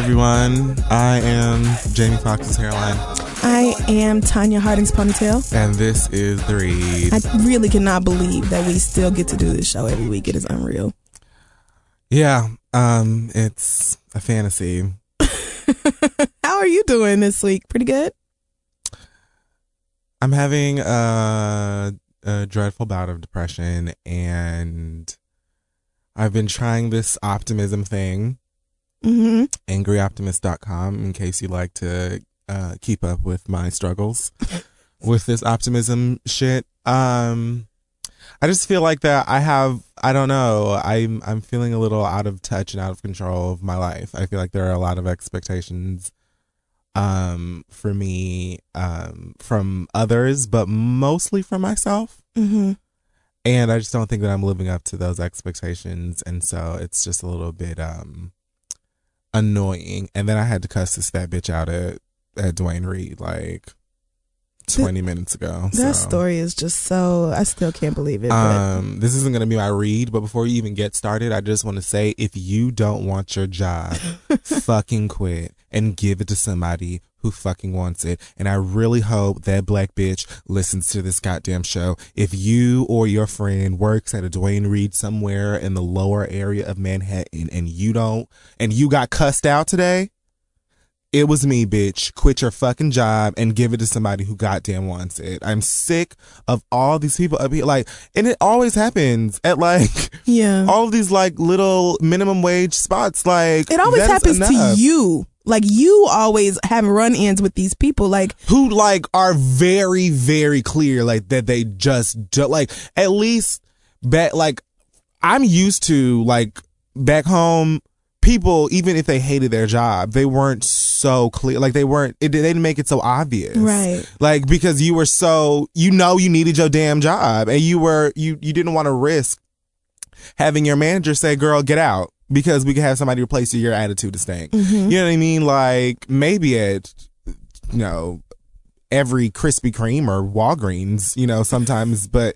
everyone. I am Jamie Foxx's hairline. I am Tanya Harding's ponytail. And this is The Read. I really cannot believe that we still get to do this show every week. It is unreal. Yeah, it's a fantasy. How are you doing this week? Pretty good? I'm having a dreadful bout of depression, and I've been trying this optimism thing. AngryOptimist.com, in case you like to keep up with my struggles with this optimism shit. I just feel like that I don't know, I'm feeling a little out of touch and out of control of my life. I feel like there are a lot of expectations for me from others, but mostly from myself. And I just don't think that I'm living up to those expectations, and so it's just a little bit annoying. And then I had to cuss this fat bitch out at Dwayne Reed like 20 minutes ago. That story is just so, I still can't believe it. This isn't going to be my read, but before you even get started, I just want to say, if you don't want your job, fucking quit and give it to somebody who fucking wants it. And I really hope that black bitch listens to this goddamn show. If you or your friend works at a Dwayne Reed somewhere in the lower area of Manhattan and you got cussed out today, it was me, bitch. Quit your fucking job and give it to somebody who goddamn wants it. I'm sick of all these people up here. Like, and it always happens at all of these like little minimum wage spots. Like, it always happens to you. Like, you always have run-ins with these people, like, who like are very, very clear, like that they just do, like, at least back, like, I'm used to, like, back home, people, even if they hated their job, they weren't so clear. Like, they didn't make it so obvious. Right. Like, because you were so, you needed your damn job, and you didn't want to risk having your manager say, girl, get out, because we could have somebody replace you, your attitude is staying. You know what I mean? Like, maybe at, every Krispy Kreme or Walgreens, sometimes, but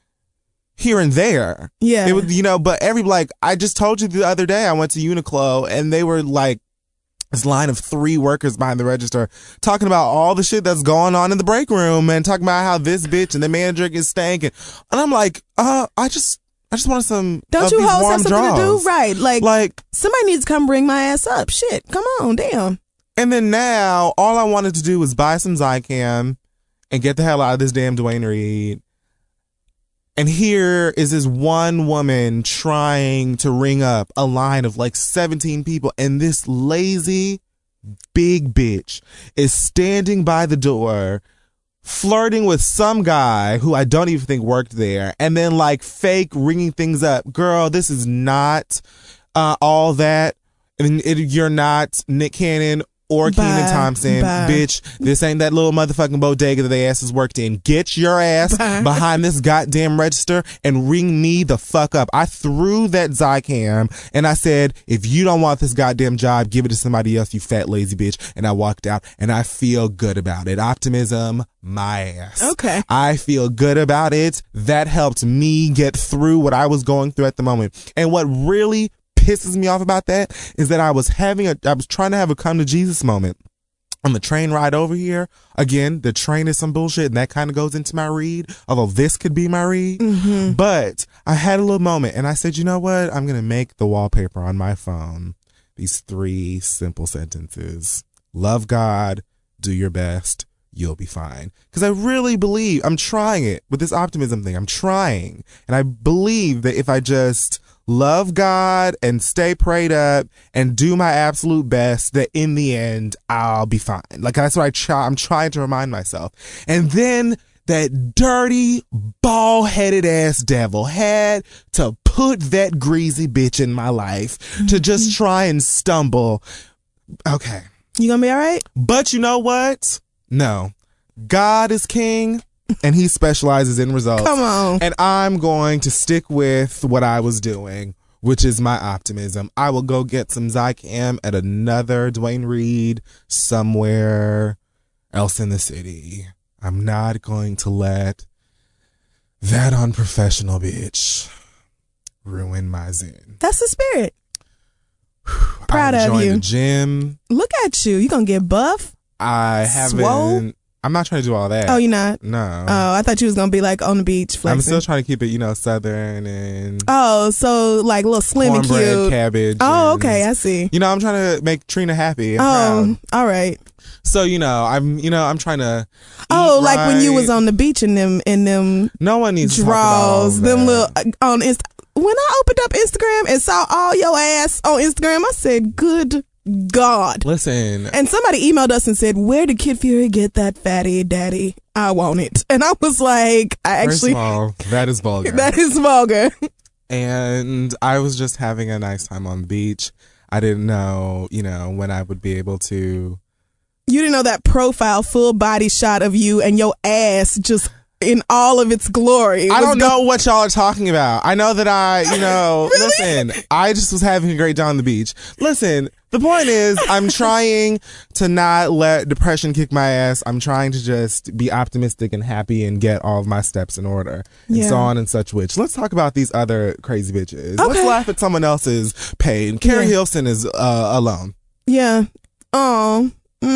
here and there. Yeah. It was, but I just told you the other day, I went to Uniqlo and they were like, this line of 3 workers behind the register talking about all the shit that's going on in the break room and talking about how this bitch and the manager is stanking. And I'm like, I just want some. Don't you hoes have something draws. to do? Right. Like, somebody needs to come bring my ass up. Shit. Come on. Damn. And then now, all I wanted to do was buy some Zicam and get the hell out of this damn Dwayne Reed. And here is this one woman trying to ring up a line of like 17 people. And this lazy big bitch is standing by the door, flirting with some guy who I don't even think worked there, and then like fake ringing things up. Girl, this is not all that. And you're not Nick Cannon or Kenan Thompson. Bitch, this ain't that little motherfucking bodega that they asses worked in. Get your ass behind this goddamn register and ring me the fuck up. I threw that Zicam and I said, if you don't want this goddamn job, give it to somebody else, you fat lazy bitch. And I walked out and I feel good about it. Optimism, my ass. Okay. I feel good about it. That helped me get through what I was going through at the moment. And what really pisses me off about that is that I was trying to have a come to Jesus moment on the train ride over here. Again, the train is some bullshit, and that kind of goes into my read, although this could be my read. But I had a little moment and I said, you know what? I'm going to make the wallpaper on my phone these 3 simple sentences. Love God, do your best, you'll be fine. Because I really believe, I'm trying it with this optimism thing. I'm trying. And I believe that if I just love God and stay prayed up and do my absolute best, that in the end, I'll be fine. Like, that's what I'm trying to remind myself. And then that dirty, bald-headed ass devil had to put that greasy bitch in my life to just try and stumble. Okay. You gonna be all right? But you know what? No. God is king, and he specializes in results. Come on. And I'm going to stick with what I was doing, which is my optimism. I will go get some Zicam at another Dwayne Reed somewhere else in the city. I'm not going to let that unprofessional bitch ruin my zen. That's the spirit. Proud I of joined you. the gym. Look at you. You gonna get buff? I haven't. Swole? I'm not trying to do all that. Oh, you're not? No. Oh, I thought you was gonna be like on the beach flexing. I'm still trying to keep it, southern and Oh, so like a little slim and cornbread, cute. cabbage. Oh, and, okay, I see. I'm trying to make Trina happy and Oh, proud. all right. So, I'm trying to Oh, eat like when you right. was on the beach in them No one needs to talk about all draws, of them that. little on Insta. When I opened up Instagram and saw all your ass on Instagram, I said, "Good God!" Listen, And somebody emailed us and said, "Where did Kid Fury get that fatty, daddy? I want it." And I was like, "I first actually, of all, that is vulgar. that is vulgar." And I was just having a nice time on the beach. I didn't know, when I would be able to. You didn't know that profile full body shot of you and your ass just in all of its glory. I was don't know what y'all are talking about. I know that Really? listen, I just was having a great time on the beach. Listen, the point is, I'm trying to not let depression kick my ass. I'm trying to just be optimistic and happy and get all of my steps in order and Yeah. so on and such which. Let's talk about these other crazy bitches. Let's Okay. laugh at someone else's pain. Carrie Yeah. Hilson is alone. Yeah. Oh.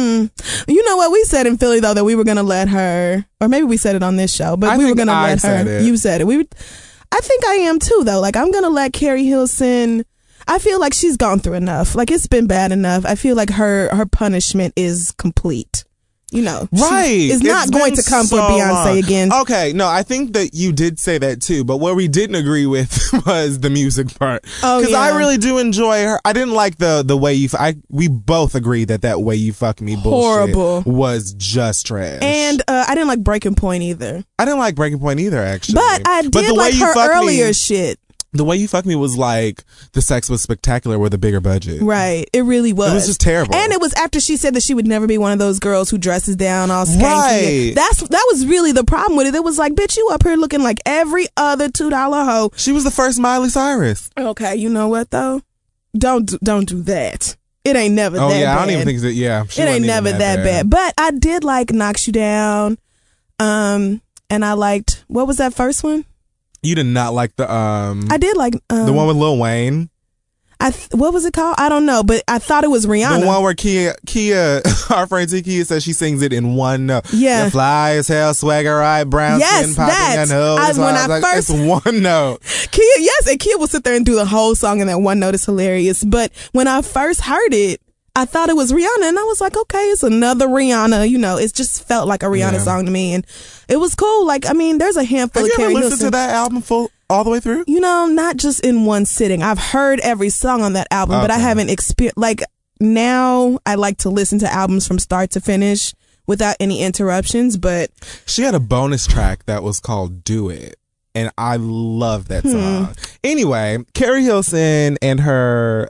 You know what? We said in Philly though that we were gonna let her, or maybe we said it on this show, but I we were think gonna I let said her. it. You said it. I think I am too though. Like I'm gonna let Carrie Hilson. I feel like she's gone through enough. Like it's been bad enough. I feel like her punishment is complete. Right. She is not It's going been to come for so Beyonce long. again. Okay, no, I think that you did say that too, but what we didn't agree with was the music part. Oh, Because yeah. I really do enjoy her. I didn't like the way we both agreed that way you fuck me bullshit Horrible. was just trash. And I didn't like Breaking Point either. I didn't like Breaking Point either, actually. But I did the way like you her fucked earlier me, shit. the way you fucked me was like The Sex Was Spectacular with a bigger budget. Right. It really was. It was just terrible. And it was after she said that she would never be one of those girls who dresses down all skanky. Right. That was really the problem with it. It was like, bitch, you up here looking like every other $2 hoe. She was the first Miley Cyrus. Okay, you know what though? Don't do that. It ain't never Oh that yeah, bad. I don't even think that. Yeah, she it wasn't ain't even never that bad. But I did like Knocks You Down. And I liked, what was that first one? You did not like the I did like the one with Lil Wayne. what was it called? I don't know, but I thought it was Rihanna. The one where Kia, our friend Kia says she sings it in one note. Yeah. You fly as hell, swagger right, brown Yes, skin popping that. and hoes. When I like, first- it's one note. Kia, yes, and Kia will sit there and do the whole song in that one note. It's hilarious. But when I first heard it, I thought it was Rihanna, and I was like, okay, it's another Rihanna. It just felt like a Rihanna Yeah. song to me, and it was cool. Like, I mean, there's a handful Have of you ever Carrie listened Hilson. to that album all the way through? Not just in one sitting. I've heard every song on that album, but I Okay. haven't experienced. Like now, I like to listen to albums from start to finish without any interruptions. But She had a bonus track that was called "Do It." And I love that song. Anyway, Carrie Hilson and her,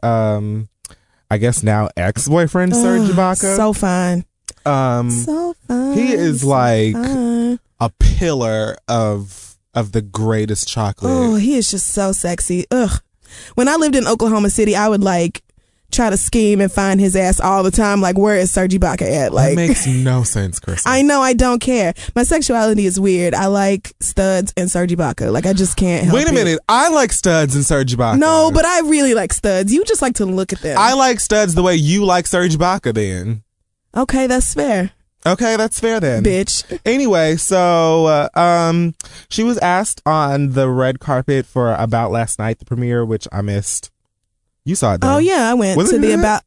I guess now ex-boyfriend Serge Ibaka. so fine, so fine. He is so like fine. a pillar of the greatest chocolate. Oh, he is just so sexy. Ugh. When I lived in Oklahoma City, I would like try to scheme and find his ass all the time. Like, where is Serge Ibaka at? That Like, makes no sense, Chris. I know I don't care. My sexuality is weird. I like studs and Serge Ibaka. Like, I just can't help Wait a it. minute. I like studs and Serge Ibaka. No, but I really like studs. You just like to look at them. I like studs the way you like Serge Ibaka then. Okay, that's fair, Okay, that's fair then. bitch. Anyway, so she was asked on the red carpet for About Last Night, the premiere, which I missed. You saw it, though. Oh yeah, I went Was to it the good? About.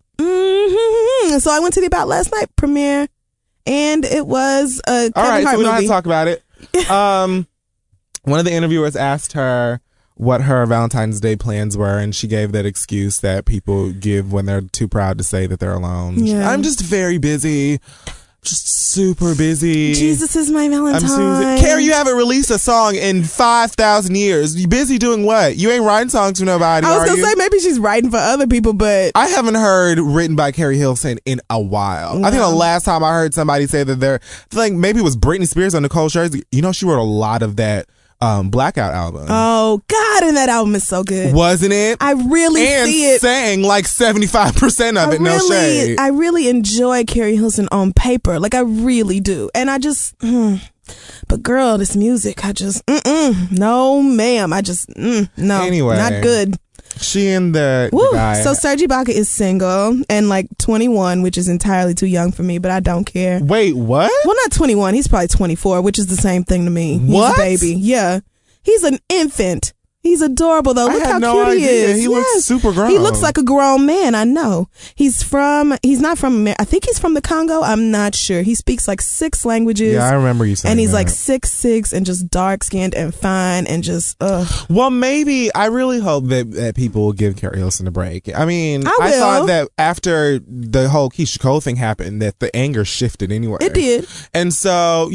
So I went to the About Last Night premiere, and it was a Kevin All right, Hart so we don't have movie. to talk about it. One of the interviewers asked her what her Valentine's Day plans were, and she gave that excuse that people give when they're too proud to say that they're alone. Yeah. I'm just very busy. Just super busy. Jesus is my Valentine. I'm Carrie, you haven't released a song in 5,000 years. You busy doing what? You ain't writing songs for nobody, I was are gonna you? say maybe she's writing for other people, but I haven't heard written by Carrie Hilson in a while. I think the No. last time I heard somebody say that maybe it was Britney Spears or Nicole Scherzinger. She wrote a lot of that Blackout album. oh god, and that album is so good. Wasn't it? I really and see it. sang like 75% of it, no shade. I really enjoy Carrie Hilson on paper. Like I really do. And I just but girl, this music, I just no ma'am. I just no. Anyway. Not good. She and the Woo. guy. So Serge Ibaka is single and like 21, which is entirely too young for me, but I don't care. Wait, what? Well, not 21. He's probably 24, which is the same thing to me. What? He's a baby. Yeah. He's an infant. He's adorable though. Look how cute he is. He looks super grown. He looks like a grown man. I know. He's not from America. I think he's from the Congo. I'm not sure. He speaks like 6 languages. Yeah, I remember you saying and he's that. like 6'6" and just dark skinned and fine and just Well, maybe I really hope that people will give Carrie Hilson a break. I mean, I thought that after the whole Keisha Cole thing happened that the anger shifted anyway. It did. And so,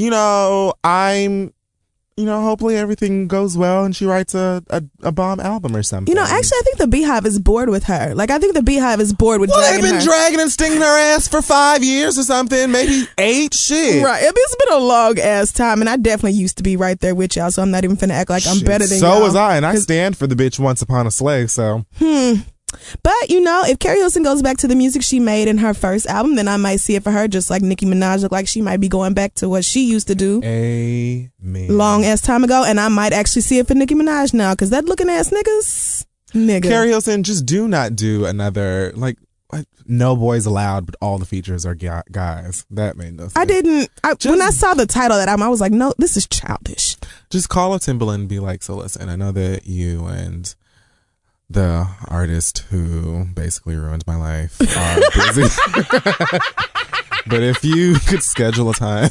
hopefully everything goes well and she writes a bomb album or something. Actually, I think the Beehive is bored with her. Like, I think the Beehive is bored with dragging they've been her. dragging and stinging her ass for 5 years or something, maybe 8. Shit. Right. It's been a long ass time, and I definitely used to be right there with y'all, so I'm not even finna act like I'm better than y'all. So was I, and I stand for the bitch Once Upon a Slave, so. But, if Carrie Hilson goes back to the music she made in her first album, then I might see it for her, just like Nicki Minaj looked like she might be going back to what she used to do. Amen. Long ass time ago, and I might actually see it for Nicki Minaj now, because that looking ass nigga. Carrie Hilson, just do not do another, like, No Boys Allowed, but all the features are guys. That made no sense. When I saw the title of that album, I was like, no, this is childish. Just call up Timbaland and be like, so listen, I know that you and the artist who basically ruined my life are busy. But if you could schedule a time.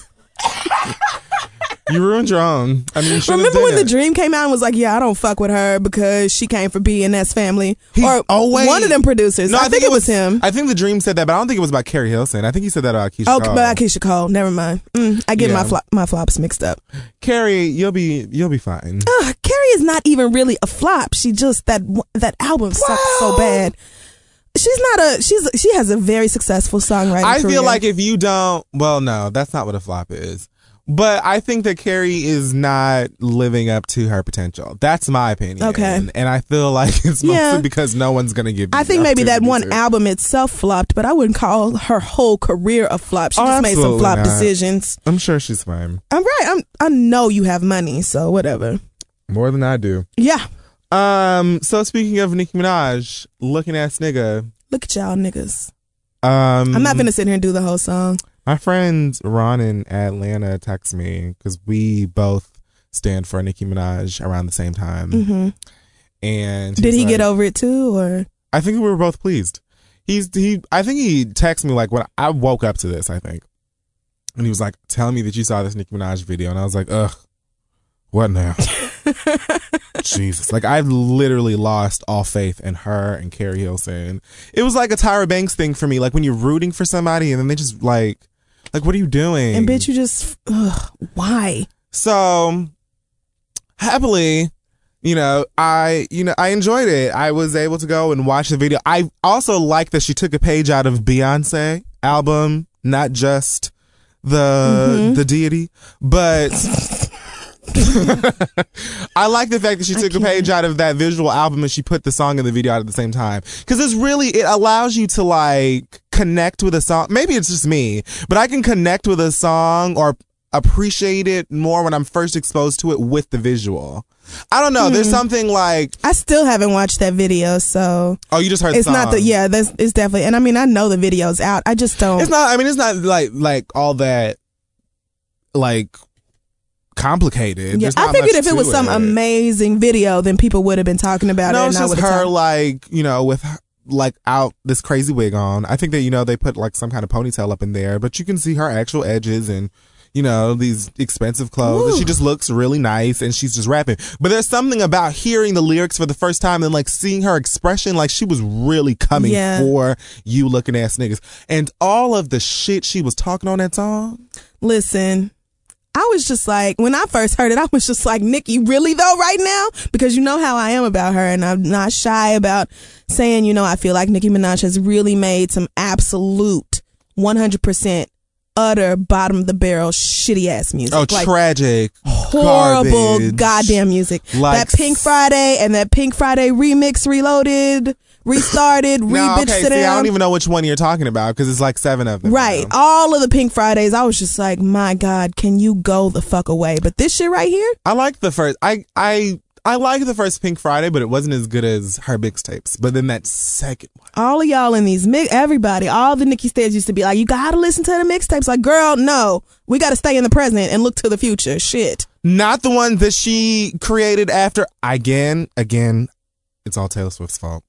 You ruined your own. I mean, you should remember when The Dream came out and was like, yeah, I don't fuck with her because she came from B&S family. Wait. One of them producers. No, I think it was him. I think The Dream said that, but I don't think it was about Carrie Hilson. I think he said that about Keisha Cole. Oh, about Keisha Cole. Never mind. I get my flops mixed up. Carrie, you'll be fine. Carrie is not even really a flop. She just, that album sucked so bad. She has a very successful songwriting career. feel like if you don't, well, no, that's not what a flop is. But I think that Carrie is not living up to her potential. That's my opinion. Okay. And I feel like it's mostly because no one's going to give you I think maybe that one album itself flopped, but I wouldn't call her whole career a flop. She just made some flop decisions. I'm sure she's fine. I'm right. I know you have money, so whatever. More than I do. Yeah. So speaking of Nicki Minaj, looking ass nigga. Look at y'all niggas. I'm not gonna sit here and do the whole song. My friend Ron in Atlanta texted me because we both stand for Nicki Minaj around the same time. Mm-hmm. And did he get over it too, or? I think we were both pleased. I think he texted me like when I woke up to this, I think. And he was like, tell me that you saw this Nicki Minaj video. And I was like, ugh, what now? Jesus. Like, I've literally lost all faith in her and Carrie Hilson. It was like a Tyra Banks thing for me. Like, when you're rooting for somebody and then they just like, what are you doing? And bitch, you just, why? So, happily, I enjoyed it. I was able to go and watch the video. I also like that she took a page out of Beyonce album, not just the deity, but I like the fact that she took a page out of that visual album and she put the song and the video out at the same time. Because it allows you to like connect with a song. Maybe it's just me, but I can connect with a song or appreciate it more when I'm first exposed to it with the visual. I don't know. There's something like, I still haven't watched that video, so. Oh, you just heard the song. It's definitely, and I mean, I know the video's out. I just don't. It's not like all that, like, complicated. Yeah, I figured if it was some amazing video, then people would have been talking about it. No, it's just her, like, with like out this crazy wig on. I think that, they put like some kind of ponytail up in there, but you can see her actual edges and, these expensive clothes. And she just looks really nice and she's just rapping. But there's something about hearing the lyrics for the first time and like seeing her expression, like she was really coming for you looking ass niggas. And all of the shit she was talking on that song. Listen, I was just like, when I first heard it, I was just like, Nicki, really though, right now? Because you know how I am about her, and I'm not shy about saying, I feel like Nicki Minaj has really made some absolute 100% utter bottom of the barrel shitty ass music. Oh, like, tragic, horrible, garbage, goddamn music. Like that Pink Friday and that Pink Friday remix, Reloaded, Restarted, I don't even know which one you're talking about because it's like 7 of them. Right. All of the Pink Fridays, I was just like, my God, can you go the fuck away? But this shit right here? I like the first. I I like the first Pink Friday, but it wasn't as good as her mixtapes. But then that second one. All of y'all in these everybody, all the Nicki Stairs used to be like, you gotta listen to the mixtapes. Like, girl, no. We gotta stay in the present and look to the future. Shit. Not the one that she created after. Again, it's all Taylor Swift's fault.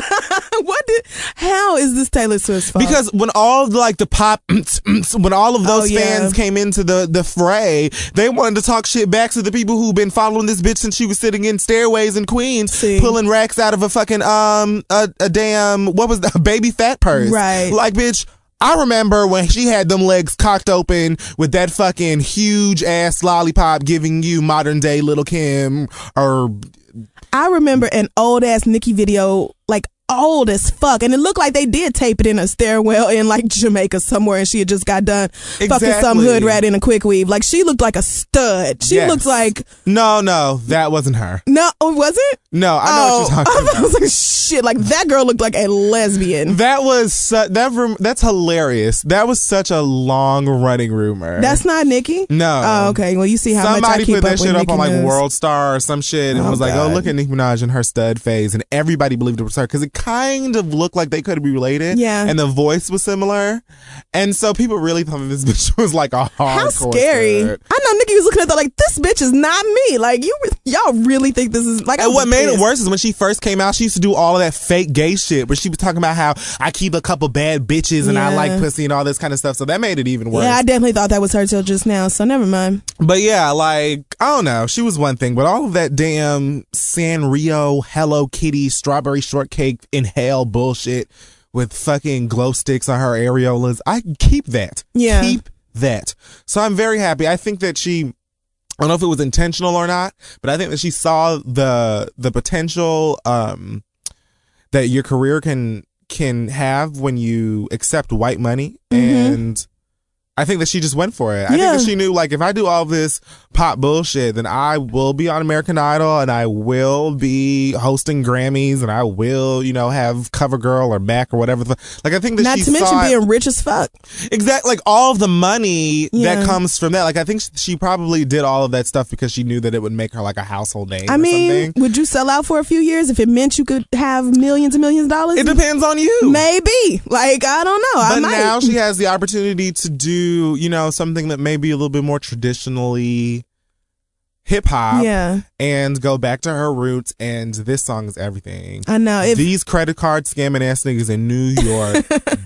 How is this Taylor Swift's fault? Because when all like the pop, when all of those yeah. fans came into the fray, they wanted to talk shit back to the people who've been following this bitch since she was sitting in stairways in Queens, pulling racks out of a fucking a damn, what was that, baby fat purse. Right. Like, bitch, I remember when she had them legs cocked open with that fucking huge ass lollipop giving you modern day Lil' Kim, or I remember an old ass Nicki video, like old as fuck, and it looked like they did tape it in a stairwell in like Jamaica somewhere, and she had just got done fucking some hood rat in a quick weave. Like, she looked like a stud. She looked like no, that wasn't her. No, was it? No, I know what you're talking about. I was like, shit, like that girl looked like a lesbian. That was that's hilarious. That was such a long running rumor. That's not Nicki? No. Oh, okay. Well, you see how much I keep up with Nicki. Somebody put that shit up on like News. World Star or some shit, and was like, oh, look at Nicki Minaj in her stud phase, and everybody believed it was her because it kind of looked like they could be related. Yeah. And the voice was similar, and so people really thought this bitch was like a hardcore. How scary! Stud. I know Nicki was looking at that like, this bitch is not me. Like, y'all really think this is like? And what made it worse is when she first came out, she used to do all of that fake gay shit, where she was talking about how I keep a couple bad bitches and I like pussy and all this kind of stuff. So that made it even worse. Yeah, I definitely thought that was her till just now. So never mind. But yeah, like, I don't know. She was one thing, but all of that damn Sanrio, Hello Kitty, strawberry shortcake, inhale bullshit with fucking glow sticks on her areolas, I keep that. Yeah. Keep that. So I'm very happy. I think that I don't know if it was intentional or not, but I think that she saw the potential that your career can have when you accept white money, and I think that she just went for it. I think that she knew, like, if I do all this pop bullshit, then I will be on American Idol, and I will be hosting Grammys, and I will, you know, have CoverGirl or Mac or whatever. Like, I think that not she to mention saw being rich as fuck. Exactly, like all of the money that comes from that. Like, I think she probably did all of that stuff because she knew that it would make her like a household name. I mean, would you sell out for a few years if it meant you could have millions and millions of dollars? It depends on you. Maybe. Like, I don't know. But I might. now she has the opportunity to do, you know, something that may be a little bit more traditionally hip hop, and go back to her roots. And this song is everything. I know. These credit card scamming ass niggas in New York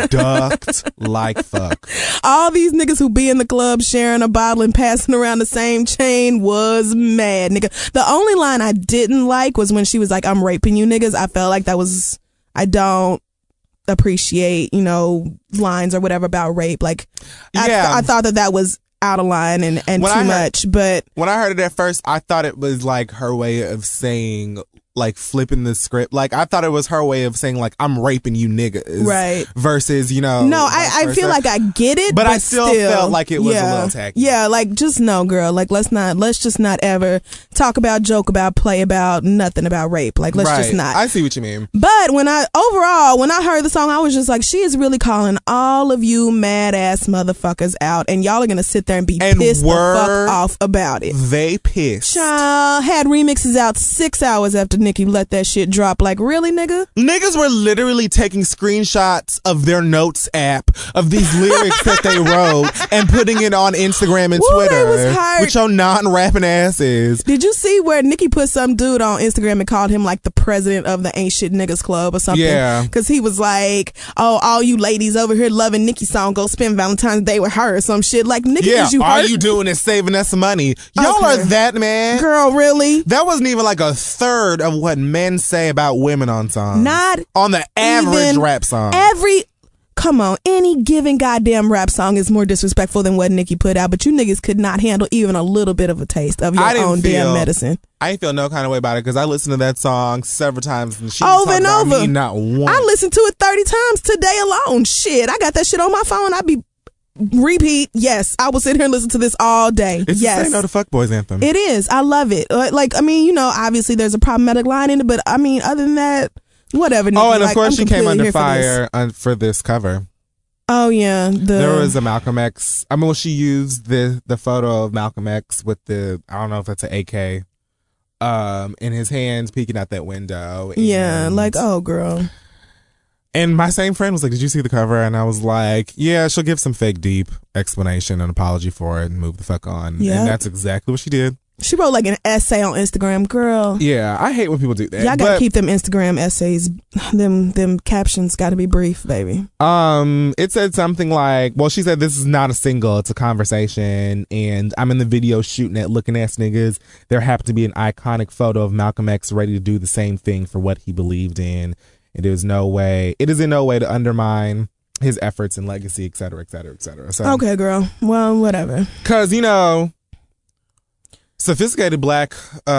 ducked like fuck. All these niggas who be in the club sharing a bottle and passing around the same chain was mad, nigga. The only line I didn't like was when she was like, I'm raping you niggas. I felt like that was, I don't appreciate, you know, lines or whatever about rape. Like, I thought that was out of line and too much. But when I heard it at first, I thought it was like her way of saying, like, flipping the script. Like, I thought it was her way of saying, like, I'm raping you niggas. Right. Versus, you know. No, I feel like I get it. But I still felt like it was a little tacky. Yeah, like, just no, girl. Like, let's just not ever talk about, joke about, play about, nothing about rape. Like, let's just not. I see what you mean. But when I heard the song, I was just like, she is really calling all of you mad ass motherfuckers out, and y'all are gonna sit there and be pissed the fuck off about it. They pissed. Child had remixes out 6 hours after Nicki let that shit drop. Like, really, nigga? Niggas were literally taking screenshots of their notes app of these lyrics that they wrote and putting it on Instagram and Twitter with your non-rapping asses. Did you see where Nicki put some dude on Instagram and called him like the president of the Ain't Shit Niggas Club or something? Yeah. Because he was like, oh, all you ladies over here loving Nicki's song, go spend Valentine's Day with her or some shit. Like, Nicki, is you all hurt? you doing is saving us some money. Y'all are that, man. Girl, really? That wasn't even like a third of what men say about women on songs. Not on the average rap song. Come on, any given goddamn rap song is more disrespectful than what Nicki put out, but you niggas could not handle even a little bit of a taste of your own damn medicine. I didn't feel no kind of way about it because I listened to that song several times and she over and over. Me not once. I listened to it 30 times today alone. Shit, I got that shit on my phone. I be repeat. Yes, I will sit here and listen to this all day. It's the Say No to Fuckboys anthem. It is. I love it. Like, I mean, you know, obviously there's a problematic line in it, but I mean, other than that, whatever. Nicki, and of course she came under fire for this cover. Oh yeah, there was a Malcolm X. I mean, she used the photo of Malcolm X with the, I don't know if that's an AK and his hands peeking out that window. Yeah, and, like, oh, girl. And my same friend was like, did you see the cover? And I was like, yeah, she'll give some fake deep explanation and apology for it and move the fuck on. Yep. And that's exactly what she did. She wrote like an essay on Instagram, girl. Yeah, I hate when people do that. Y'all gotta keep them Instagram essays, them captions gotta be brief, baby. It said something like, well, she said this is not a single, it's a conversation, and I'm in the video shooting at looking ass niggas. There happened to be an iconic photo of Malcolm X ready to do the same thing for what he believed in. It is in no way to undermine his efforts and legacy, et cetera, et cetera, et cetera. So, okay, girl. Well, whatever. Cause sophisticated black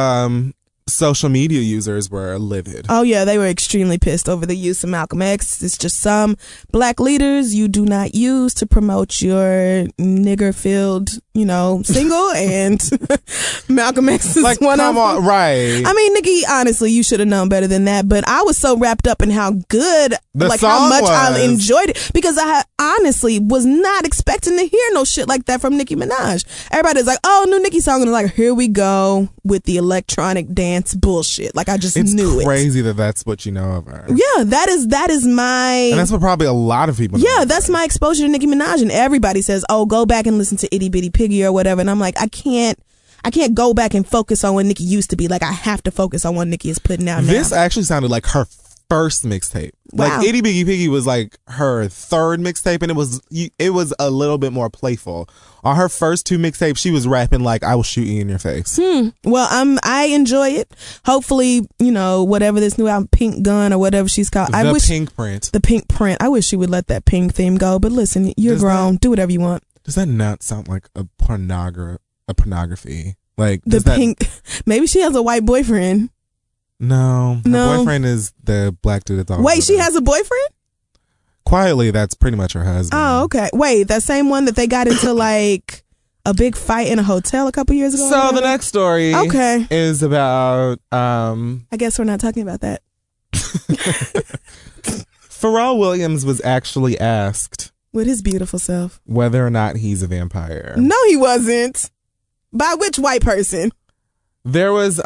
social media users were livid. Oh yeah, they were extremely pissed over the use of Malcolm X. It's just some black leaders you do not use to promote your nigger-filled, single, and Malcolm X is like, one come of on, them. right? I mean, Nikki, honestly, you should have known better than that. But I was so wrapped up in how good, how much I enjoyed it, because I honestly was not expecting to hear no shit like that from Nicki Minaj. Everybody's like, "Oh, new Nicki song," and like, here we go with the electronic dance bullshit. Like, I just knew it. It's crazy that that's what you know of her. Yeah, that is my... And that's what probably a lot of people know. Yeah, that's my exposure to Nicki Minaj. And everybody says, oh, go back and listen to Itty Bitty Piggy or whatever. And I'm like, I can't go back and focus on what Nicki used to be. Like, I have to focus on what Nicki is putting out now. This actually sounded like her first mixtape. Wow. Like, Itty Bitty Piggy was like her third mixtape, and it was a little bit more playful. On her first two mixtapes, she was rapping like, I will shoot you in your face. Well, I enjoy it. Hopefully, whatever this new album, Pink Gun or whatever she's called. The Pink Print. The Pink Print. I wish she would let that pink theme go. But listen, you're grown. Do whatever you want. Does that not sound like a pornography? Like, maybe she has a white boyfriend. No. Her boyfriend is the black dude that's always Wait, she has a boyfriend? Quietly, that's pretty much her husband. Oh, okay. Wait, that same one that they got into like a big fight in a hotel a couple years ago? So the next story is about... I guess we're not talking about that. Pharrell Williams was actually asked... with his beautiful self. ...whether or not he's a vampire. No, he wasn't. By which white person? There was...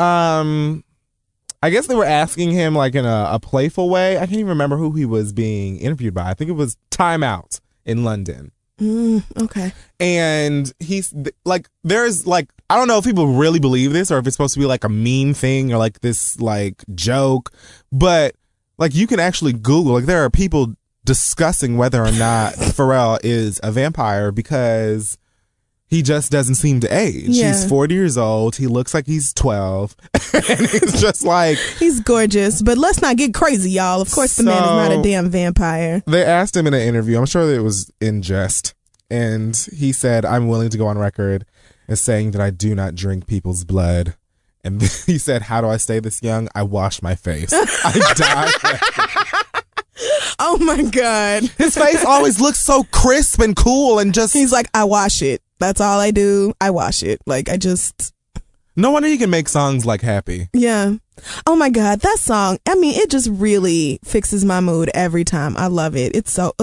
I guess they were asking him like in a playful way. I can't even remember who he was being interviewed by. I think it was Time Out in London. Okay. And he's like, there's like, I don't know if people really believe this or if it's supposed to be like a meme thing or like this like joke, but like you can actually Google, like there are people discussing whether or not Pharrell is a vampire because he just doesn't seem to age. Yeah. He's 40 years old. He looks like he's 12. And it's just like... He's gorgeous. But let's not get crazy, y'all. Of course, the man is not a damn vampire. They asked him in an interview. I'm sure that it was in jest. And he said, I'm willing to go on record as saying that I do not drink people's blood. And he said, how do I stay this young? I wash my face. I die. Oh, my God. His face always looks so crisp and cool and just... He's like, I wash it. That's all I do. I wash it. Like, I just... No wonder he can make songs like Happy. Yeah. Oh my God, that song. I mean, it just really fixes my mood every time. I love it. It's so,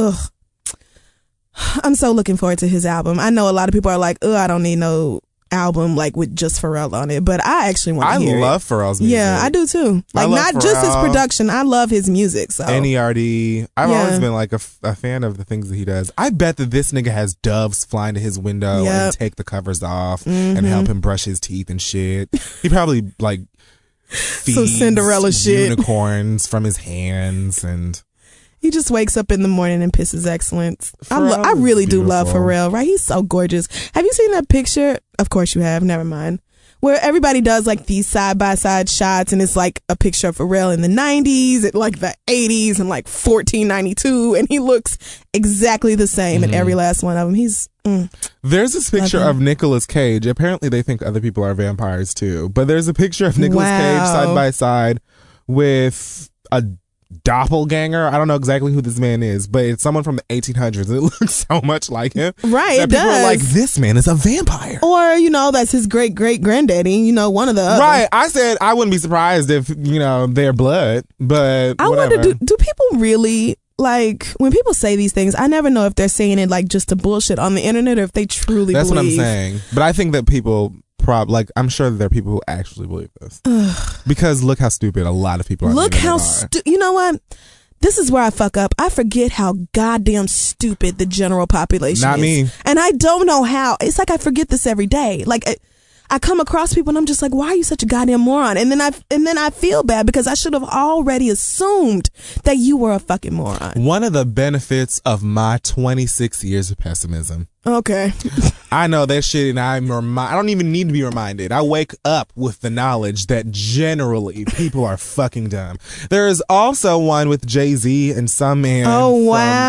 I'm so looking forward to his album. I know a lot of people are like, I don't need no album like with just Pharrell on it, but I actually want to hear it. I love Pharrell's music. Yeah, I do too. Like, not Pharrell, just his production. I love his music. So NERD. I've always been like a fan of the things that he does. I bet that this nigga has doves flying to his window and take the covers off and help him brush his teeth and shit. He probably like feeds some Cinderella shit, unicorns from his hands, and he just wakes up in the morning and pisses excellence. I really do love Pharrell, right? He's so gorgeous. Have you seen that picture? Of course you have. Never mind. Where everybody does like these side-by-side shots, and it's like a picture of Pharrell in the 90s, at like the 80s, and like 1492, and he looks exactly the same in every last one of them. He's... There's this picture of Nicolas Cage. Apparently they think other people are vampires too, but there's a picture of Nicolas Cage side by side with a doppelganger. I don't know exactly who this man is, but it's someone from the 1800s. It looks so much like him. Right, it does. People are like, this man is a vampire. Or, that's his great-great-granddaddy, one of the others. Right. I said I wouldn't be surprised if, they're blood, but I whatever. wonder, do people really... Like, when people say these things, I never know if they're saying it like just to bullshit on the internet or if they truly That's believe. what I'm saying. But I think that people like I'm sure that there are people who actually believe this. Because look how stupid a lot of people are. Look how you know what? This is where I fuck up. I forget how goddamn stupid the general population is. Not me. And I don't know how. It's like I forget this every day. Like I come across people and I'm just like, why are you such a goddamn moron? And then I feel bad because I should have already assumed that you were a fucking moron. One of the benefits of my 26 years of pessimism. Okay. I know that shit, and I don't even need to be reminded. I wake up with the knowledge that generally people are fucking dumb. There is also one with Jay-Z and some man from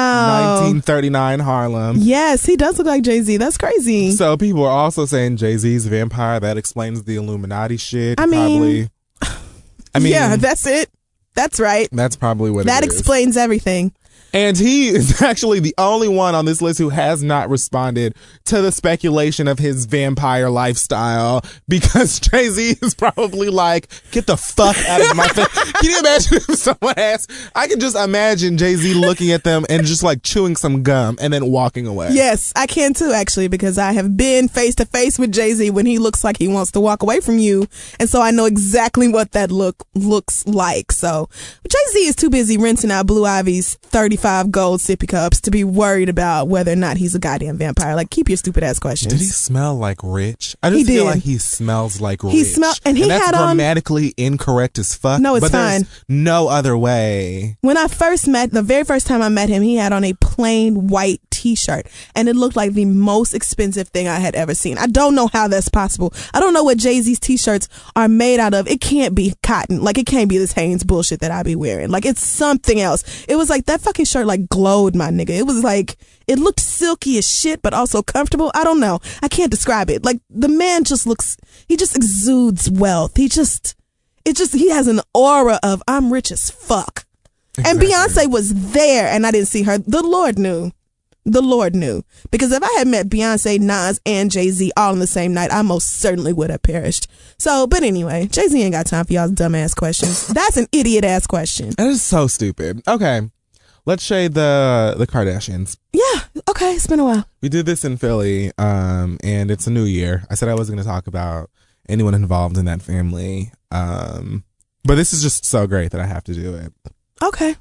1939 Harlem. Yes, he does look like Jay-Z. That's crazy. So people are also saying Jay-Z's a vampire. That explains the Illuminati shit. I mean, yeah, probably. that's it. That's right. That's probably what it is. That explains everything. And he is actually the only one on this list who has not responded to the speculation of his vampire lifestyle, because Jay-Z is probably like, get the fuck out of my face. Can you imagine if someone asked? I can just imagine Jay-Z looking at them and just like chewing some gum and then walking away. Yes, I can too, actually, because I have been face to face with Jay-Z when he looks like he wants to walk away from you. And so I know exactly what that looks like. So Jay-Z is too busy rinsing out Blue Ivy's 35 gold sippy cups to be worried about whether or not he's a goddamn vampire. Like, keep your stupid ass questions. Did he smell like rich? I just feel like he smells like rich. He smelled, and that's had grammatically incorrect as fuck. No, it's but fine. There's no other way. When I the very first time I met him, he had on a plain white t-shirt, and it looked like the most expensive thing I had ever seen. I don't know how that's possible. I don't know what Jay-Z's t-shirts are made out of. It can't be cotton. Like, it can't be this Hanes bullshit that I be wearing. Like, it's something else. It was like that fucking shirt like glowed, my nigga. It was like, it looked silky as shit, but also comfortable. I don't know. I can't describe it. Like, the man just he just exudes wealth. He has an aura of, I'm rich as fuck. Exactly. And Beyonce was there, and I didn't see her. The Lord knew. The Lord knew. Because if I had met Beyonce, Nas, and Jay-Z all in the same night, I most certainly would have perished. So, but anyway, Jay-Z ain't got time for y'all's dumbass questions. That's an idiot-ass question. That is so stupid. Okay. Let's shade the Kardashians. Yeah. Okay. It's been a while. We did this in Philly, and it's a new year. I said I wasn't going to talk about anyone involved in that family. But this is just so great that I have to do it. Okay.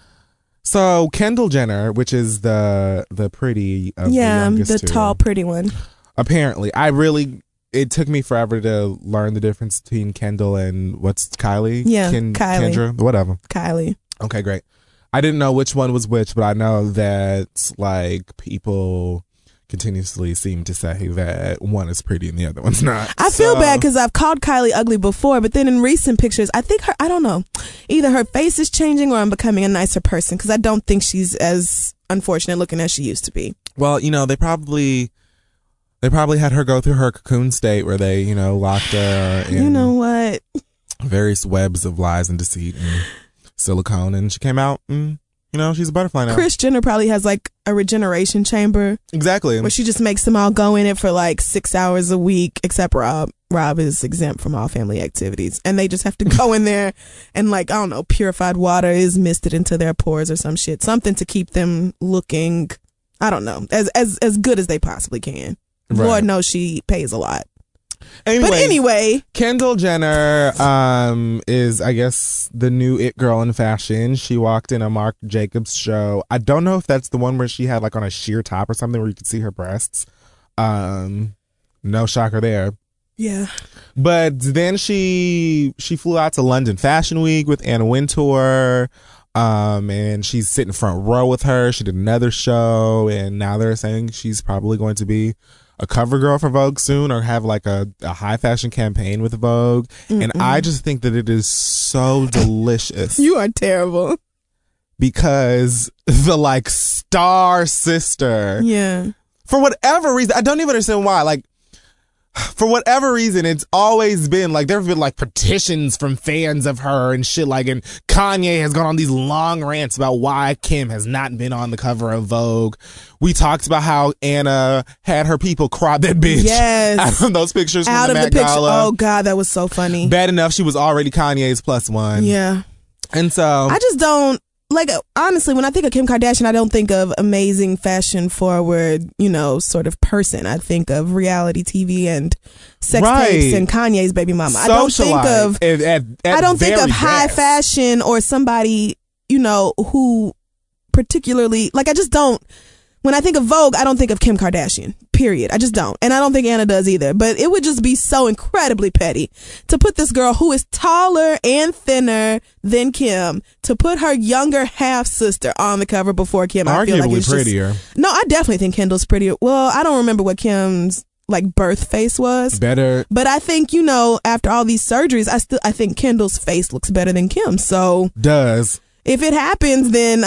So Kendall Jenner, which is the pretty of the youngest two, tall, pretty one. Apparently, it took me forever to learn the difference between Kendall and what's Kylie? Yeah, Kylie. Kendra, whatever. Kylie. Okay, great. I didn't know which one was which, but I know that like people continuously seem to say that one is pretty and the other one's not. I feel bad because I've called Kylie ugly before, but then in recent pictures, I think I don't know, either her face is changing or I'm becoming a nicer person, because I don't think she's as unfortunate looking as she used to be. Well, they probably had her go through her cocoon state where they, locked her in, you know what, various webs of lies and deceit and silicone, and she came out and, she's a butterfly now. Kris Jenner probably has like a regeneration chamber. Exactly. Where she just makes them all go in it for like 6 hours a week, except Rob. Rob is exempt from all family activities. And they just have to go in there and like, I don't know, purified water is misted into their pores or some shit. Something to keep them looking, I don't know, as good as they possibly can. Right. Lord knows she pays a lot. Anyway, Kendall Jenner is, I guess, the new it girl in fashion. She walked in a Marc Jacobs show. I don't know if that's the one where she had like on a sheer top or something where you could see her breasts. No shocker there. Yeah. But then she flew out to London Fashion Week with Anna Wintour. And she's sitting front row with her. She did another show, and now they're saying she's probably going to be a cover girl for Vogue soon, or have like a high fashion campaign with Vogue. And I just think that it is so delicious. You are terrible. Because the like star sister. Yeah. For whatever reason, I don't even understand why. Like, for whatever reason, it's always been like, there have been like petitions from fans of her and shit, like, and Kanye has gone on these long rants about why Kim has not been on the cover of Vogue. We talked about how Anna had her people crop that bitch out of those pictures from the Met Gala. Oh God, that was so funny. Bad enough she was already Kanye's +1. Yeah. And so I just don't like, honestly, when I think of Kim Kardashian, I don't think of amazing fashion forward, sort of person. I think of reality TV and sex tapes and Kanye's baby mama. I don't think of high fashion or somebody, who particularly, like, I just don't. When I think of Vogue, I don't think of Kim Kardashian, period. I just don't. And I don't think Anna does either. But it would just be so incredibly petty to put this girl who is taller and thinner than Kim, to put her younger half-sister on the cover before Kim. Arguably I feel like it's prettier. No, I definitely think Kendall's prettier. Well, I don't remember what Kim's birth face was. Better. But I think, after all these surgeries, I think Kendall's face looks better than Kim's. So does. If it happens, then,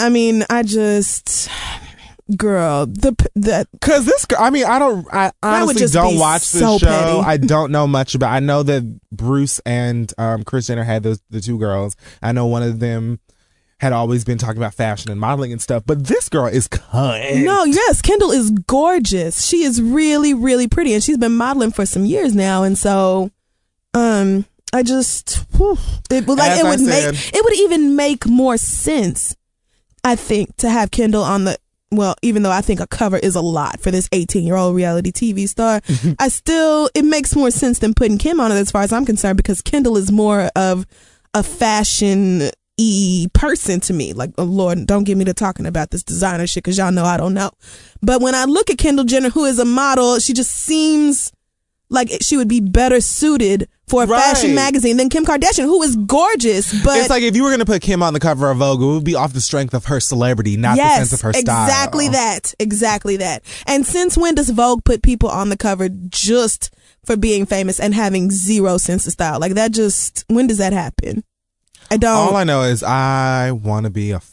girl, because this girl, I honestly don't watch this show. Petty. I don't know much about. I know that Bruce and Kris Jenner had the two girls. I know one of them had always been talking about fashion and modeling and stuff, but this girl is cunt. No, yes, Kendall is gorgeous. She is really, really pretty, and she's been modeling for some years now. And so, I just, it would even make more sense, I think, to have Kendall on the. Well, even though I think a cover is a lot for this 18-year-old reality TV star, it makes more sense than putting Kim on it as far as I'm concerned, because Kendall is more of a fashion-y person to me. Like, oh Lord, don't get me to talking about this designer shit, because y'all know I don't know. But when I look at Kendall Jenner, who is a model, she just seems like she would be better suited for a fashion magazine than Kim Kardashian, who is gorgeous. But it's like, if you were going to put Kim on the cover of Vogue, it would be off the strength of her celebrity, not the sense of her style. Exactly that. And since when does Vogue put people on the cover just for being famous and having zero sense of style? Like, when does that happen? I don't. All I know is I want to be a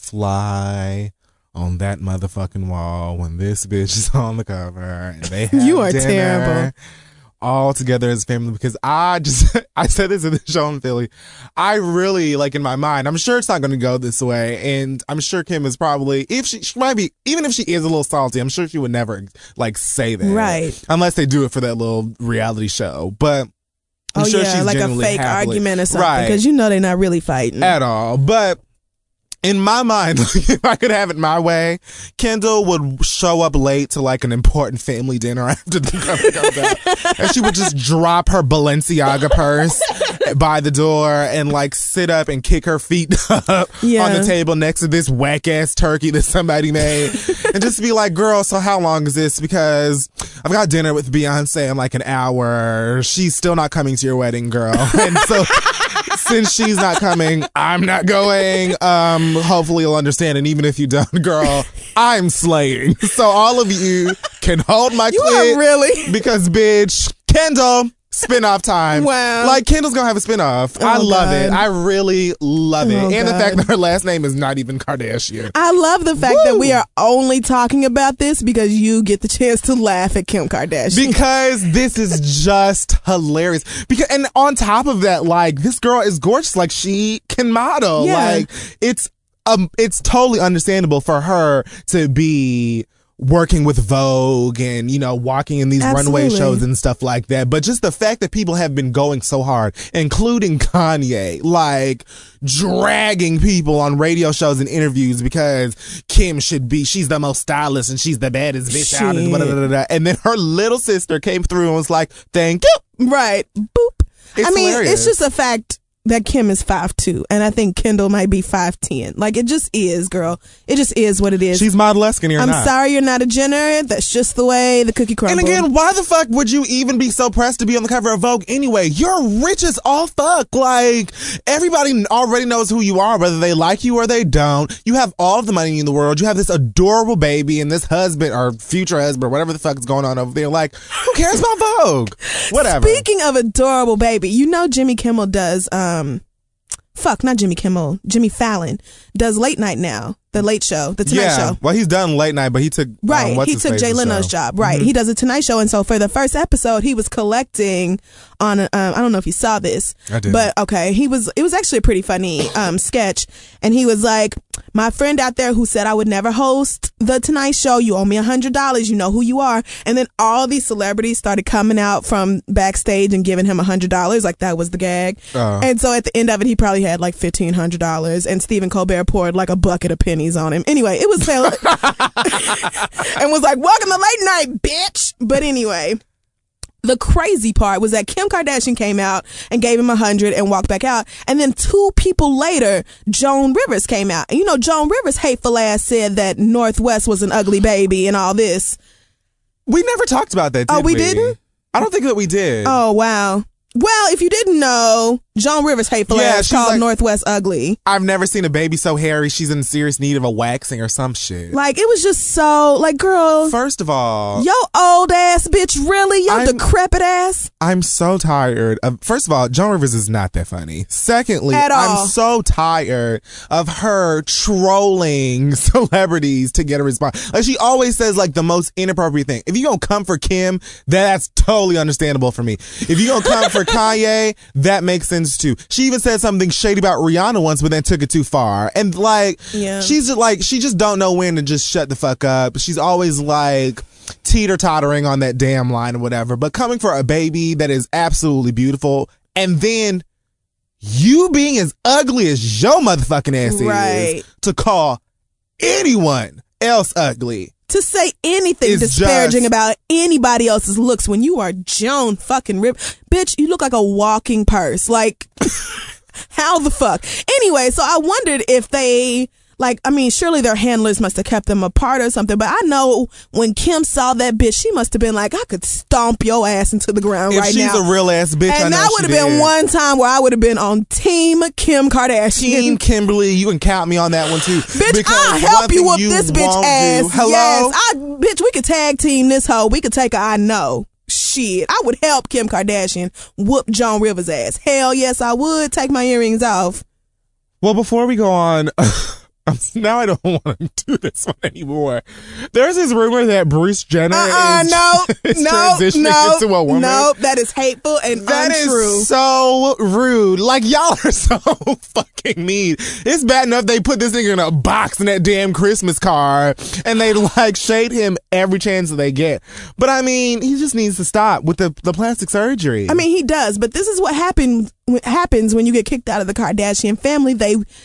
fly on that motherfucking wall when this bitch is on the cover and they have You are dinner terrible. all together as family, because I said this in the show in Philly. I really, in my mind, I'm sure it's not going to go this way. And I'm sure Kim is probably, if she might be, even if she is a little salty, I'm sure she would never say that. Right. Unless they do it for that little reality show. But I'm sure she's like a genuinely fake happily, argument or something. right, because they're not really fighting. At all. But in my mind, if I could have it my way, Kendall would show up late to an important family dinner after the cover comes out, and she would just drop her Balenciaga purse by the door and sit up and kick her feet up on the table next to this whack ass turkey that somebody made, and just be like, "Girl, so how long is this? Because I've got dinner with Beyonce in an hour. She's still not coming to your wedding, girl, and so." Since she's not coming, I'm not going. Hopefully you'll understand. And even if you don't, girl, I'm slaying. So all of you can hold my clit. Really? Because, bitch, Kendall, spinoff time. Wow. Kendall's gonna have a spinoff. I love it. I really love it. And the fact that her last name is not even Kardashian. I love the fact that we are only talking about this because you get the chance to laugh at Kim Kardashian. Because this is just hilarious. And on top of that, this girl is gorgeous. She can model. Yeah. It's totally understandable for her to be working with Vogue and, walking in these runway shows and stuff like that. But just the fact that people have been going so hard, including Kanye, dragging people on radio shows and interviews because Kim she's the most stylish and she's the baddest bitch out. And then her little sister came through and was like, thank you. Right. Boop. Hilarious. It's just a fact that Kim is 5'2", and I think Kendall might be 5'10". It just is, girl. It just is what it is. She's modelesque and you're not. I'm sorry you're not a Jenner. That's just the way the cookie crumbles. And again, why the fuck would you even be so pressed to be on the cover of Vogue anyway? You're rich as all fuck. Everybody already knows who you are, whether they like you or they don't. You have all of the money in the world. You have this adorable baby and this husband or future husband or whatever the fuck is going on over there. Who cares about Vogue? Whatever. Speaking of adorable baby, Jimmy Kimmel does, not Jimmy Kimmel, Jimmy Fallon does late night now. The Late Show, the Tonight Show. Well, he's done late night, but he took he took Jay Leno's job. Right, he does a Tonight Show, and so for the first episode, he was collecting on. I don't know if you saw this, I did, but okay, it was actually a pretty funny sketch, and he was like, "My friend out there who said I would never host the Tonight Show, you owe me $100. You know who you are." And then all these celebrities started coming out from backstage and giving him $100, like that was the gag. And so at the end of it, he probably had like $1,500, and Stephen Colbert poured like a bucket of pennies on him. Anyway, it was and was like, "Welcome to Late Night, bitch." But anyway, the crazy part was that Kim Kardashian came out and gave him $100 and walked back out. And then 2 people later, Joan Rivers came out. And you know, Joan Rivers' hateful ass said that North West was an ugly baby and all this. We never talked about that, did we didn't? I don't think that we did. Oh, wow. Well, if you didn't know, Joan Rivers' hateful ass called North West ugly. I've never seen a baby so hairy she's in serious need of a waxing or some shit. Like, it was just so, like, girl. First of all, yo old ass bitch, really? Yo decrepit ass? I'm so tired of, first of all, Joan Rivers is not that funny. Secondly, I'm so tired of her trolling celebrities to get a response. Like, she always says, like, the most inappropriate thing. If you gonna come for Kim, that's totally understandable for me. If you gonna come for Kanye, that makes sense too. She even said something shady about Rihanna once, but then took it too far. And like, she's just like, she just don't know when to just shut the fuck up. She's always like teeter-tottering on that damn line or whatever. But coming for a baby that is absolutely beautiful, and then you being as ugly as your motherfucking ass is to call anyone else ugly. To say anything disparaging about anybody else's looks when you are Joan fucking Rip. Bitch, you look like a walking purse. Like, how the fuck? Anyway, so I wondered if they, like, I mean, surely their handlers must have kept them apart or something, but I know when Kim saw that bitch, she must have been like, I could stomp your ass into the ground right now. If she's a real ass bitch, and that would have been one time where I would have been on Team Kim Kardashian. Team Kimberly, you can count me on that one too. Bitch, I'll help you whoop this bitch ass. Hello? Yes, bitch, we could tag team this hoe. We could take her, I know. Shit, I would help Kim Kardashian whoop Joan Rivers' ass. Hell yes, I would. Take my earrings off. Well, before we go on, now I don't want to do this one anymore. There's this rumor that Bruce Jenner is transitioning into a woman. No, that is hateful and untrue. That is so rude. Like, y'all are so fucking mean. It's bad enough they put this nigga in a box in that damn Christmas card, and they like shade him every chance that they get. But I mean, he just needs to stop with the plastic surgery. I mean, he does, but this is what happens when you get kicked out of the Kardashian family.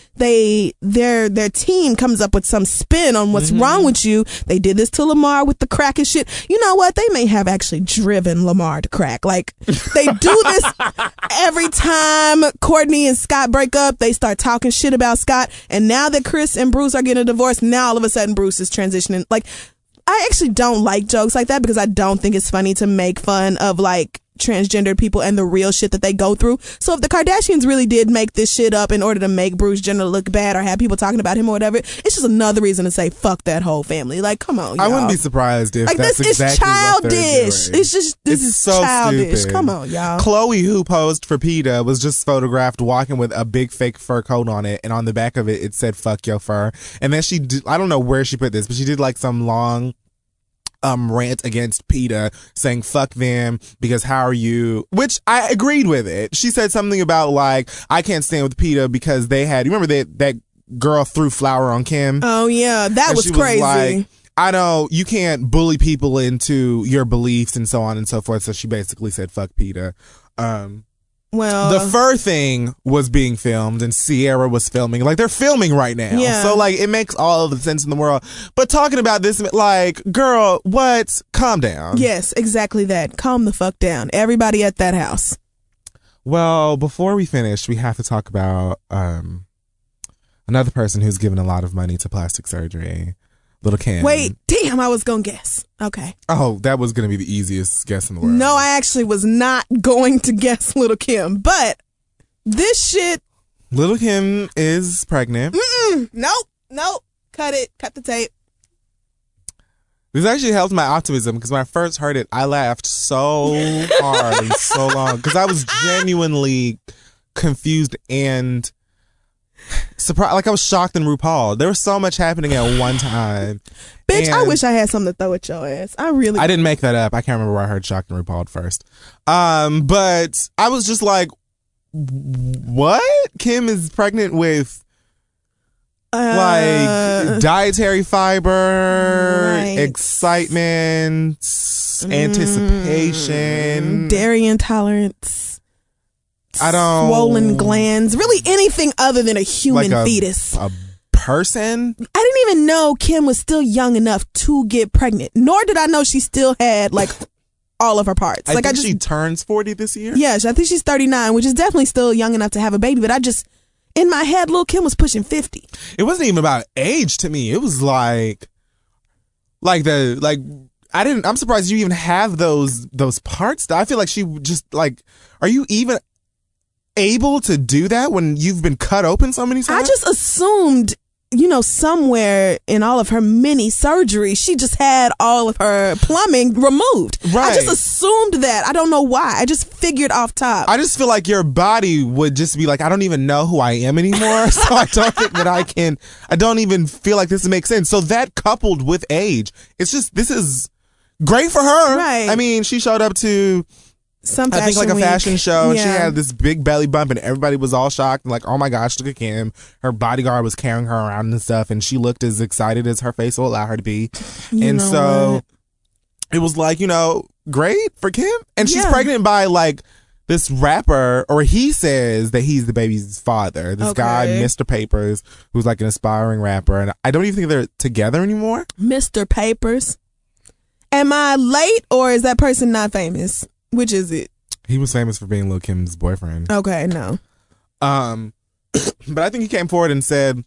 Their team comes up with some spin on what's wrong with you. They did this to Lamar with the crack and shit. You know what? They may have actually driven Lamar to crack. Like, they do this every time Kourtney and Scott break up. They start talking shit about Scott, and now that Chris and Bruce are getting a divorce, now all of a sudden Bruce is transitioning. Like, I actually don't like jokes like that because I don't think it's funny to make fun of, like, transgendered people and the real shit that they go through. So if the Kardashians really did make this shit up in order to make Bruce Jenner look bad or have people talking about him or whatever, it's just another reason to say fuck that whole family. Like, come on, y'all. I wouldn't be surprised if like, that's this exactly is childish. What they're doing. This is so childish. Stupid. Come on, y'all. Chloe, who posed for PETA, was just photographed walking with a big fake fur coat on it, and on the back of it said "fuck your fur." And then she did, I don't know where she put this, but she did like some long rant against PETA, saying fuck them because how are you, which I agreed with it. She said something about like, I can't stand with PETA because they had, you remember that girl threw flour on Kim? Oh yeah, that was crazy. Like, I know you can't bully people into your beliefs and so on and so forth. So she basically said fuck PETA. Well, the fur thing was being filmed and Sierra was filming. Like, they're filming right now. Yeah. So, like, it makes all of the sense in the world. But talking about this, like, girl, what? Calm down. Yes, exactly that. Calm the fuck down. Everybody at that house. Well, before we finish, we have to talk about another person who's given a lot of money to plastic surgery. Little Kim. Wait, damn, I was gonna guess. Okay. Oh, that was gonna be the easiest guess in the world. No, I actually was not going to guess Little Kim, but this shit. Little Kim is pregnant. Nope. Cut it. Cut the tape. This actually helped my optimism because when I first heard it, I laughed so hard and so long because I was genuinely confused and surprised. Like I was shocked in RuPaul. There was so much happening at one time. Bitch, I And wish I had something to throw at your ass. I didn't make that up. I can't remember where I heard shocked and RuPaul at first. But I was just like, what? Kim is pregnant with like dietary fiber, right. excitement, anticipation, dairy intolerance, swollen glands, really anything other than a human fetus. A person? I didn't even know Kim was still young enough to get pregnant, nor did I know she still had like all of her parts. I think she turns 40 this year. Yeah, I think she's 39, which is definitely still young enough to have a baby, but I just, in my head, Lil' Kim was pushing 50. It wasn't even about age to me. It was I'm surprised you even have those parts. I feel like she just like, are you even able to do that when you've been cut open so many times? I just assumed, somewhere in all of her mini surgery, she just had all of her plumbing removed. Right. I just assumed that. I don't know why. I just figured off top. I just feel like your body would just be like, I don't even know who I am anymore. So I don't think that I don't even feel like this makes sense. So that coupled with age, this is great for her. Right. I mean, she showed up to some I think like a week. fashion show, and she Yeah. had this big belly bump, and everybody was all shocked and like, oh my gosh, look at Kim. Her bodyguard was carrying her around and stuff, and she looked as excited as her face will allow her to be. And so it was like, great for Kim. And she's pregnant by like this rapper, or he says that he's the baby's father. This guy, Mr. Papers, who's like an aspiring rapper, and I don't even think they're together anymore. Mr. Papers. Am I late, or is that person not famous? Which is it? He was famous for being Lil' Kim's boyfriend. Okay, no. But I think he came forward and said,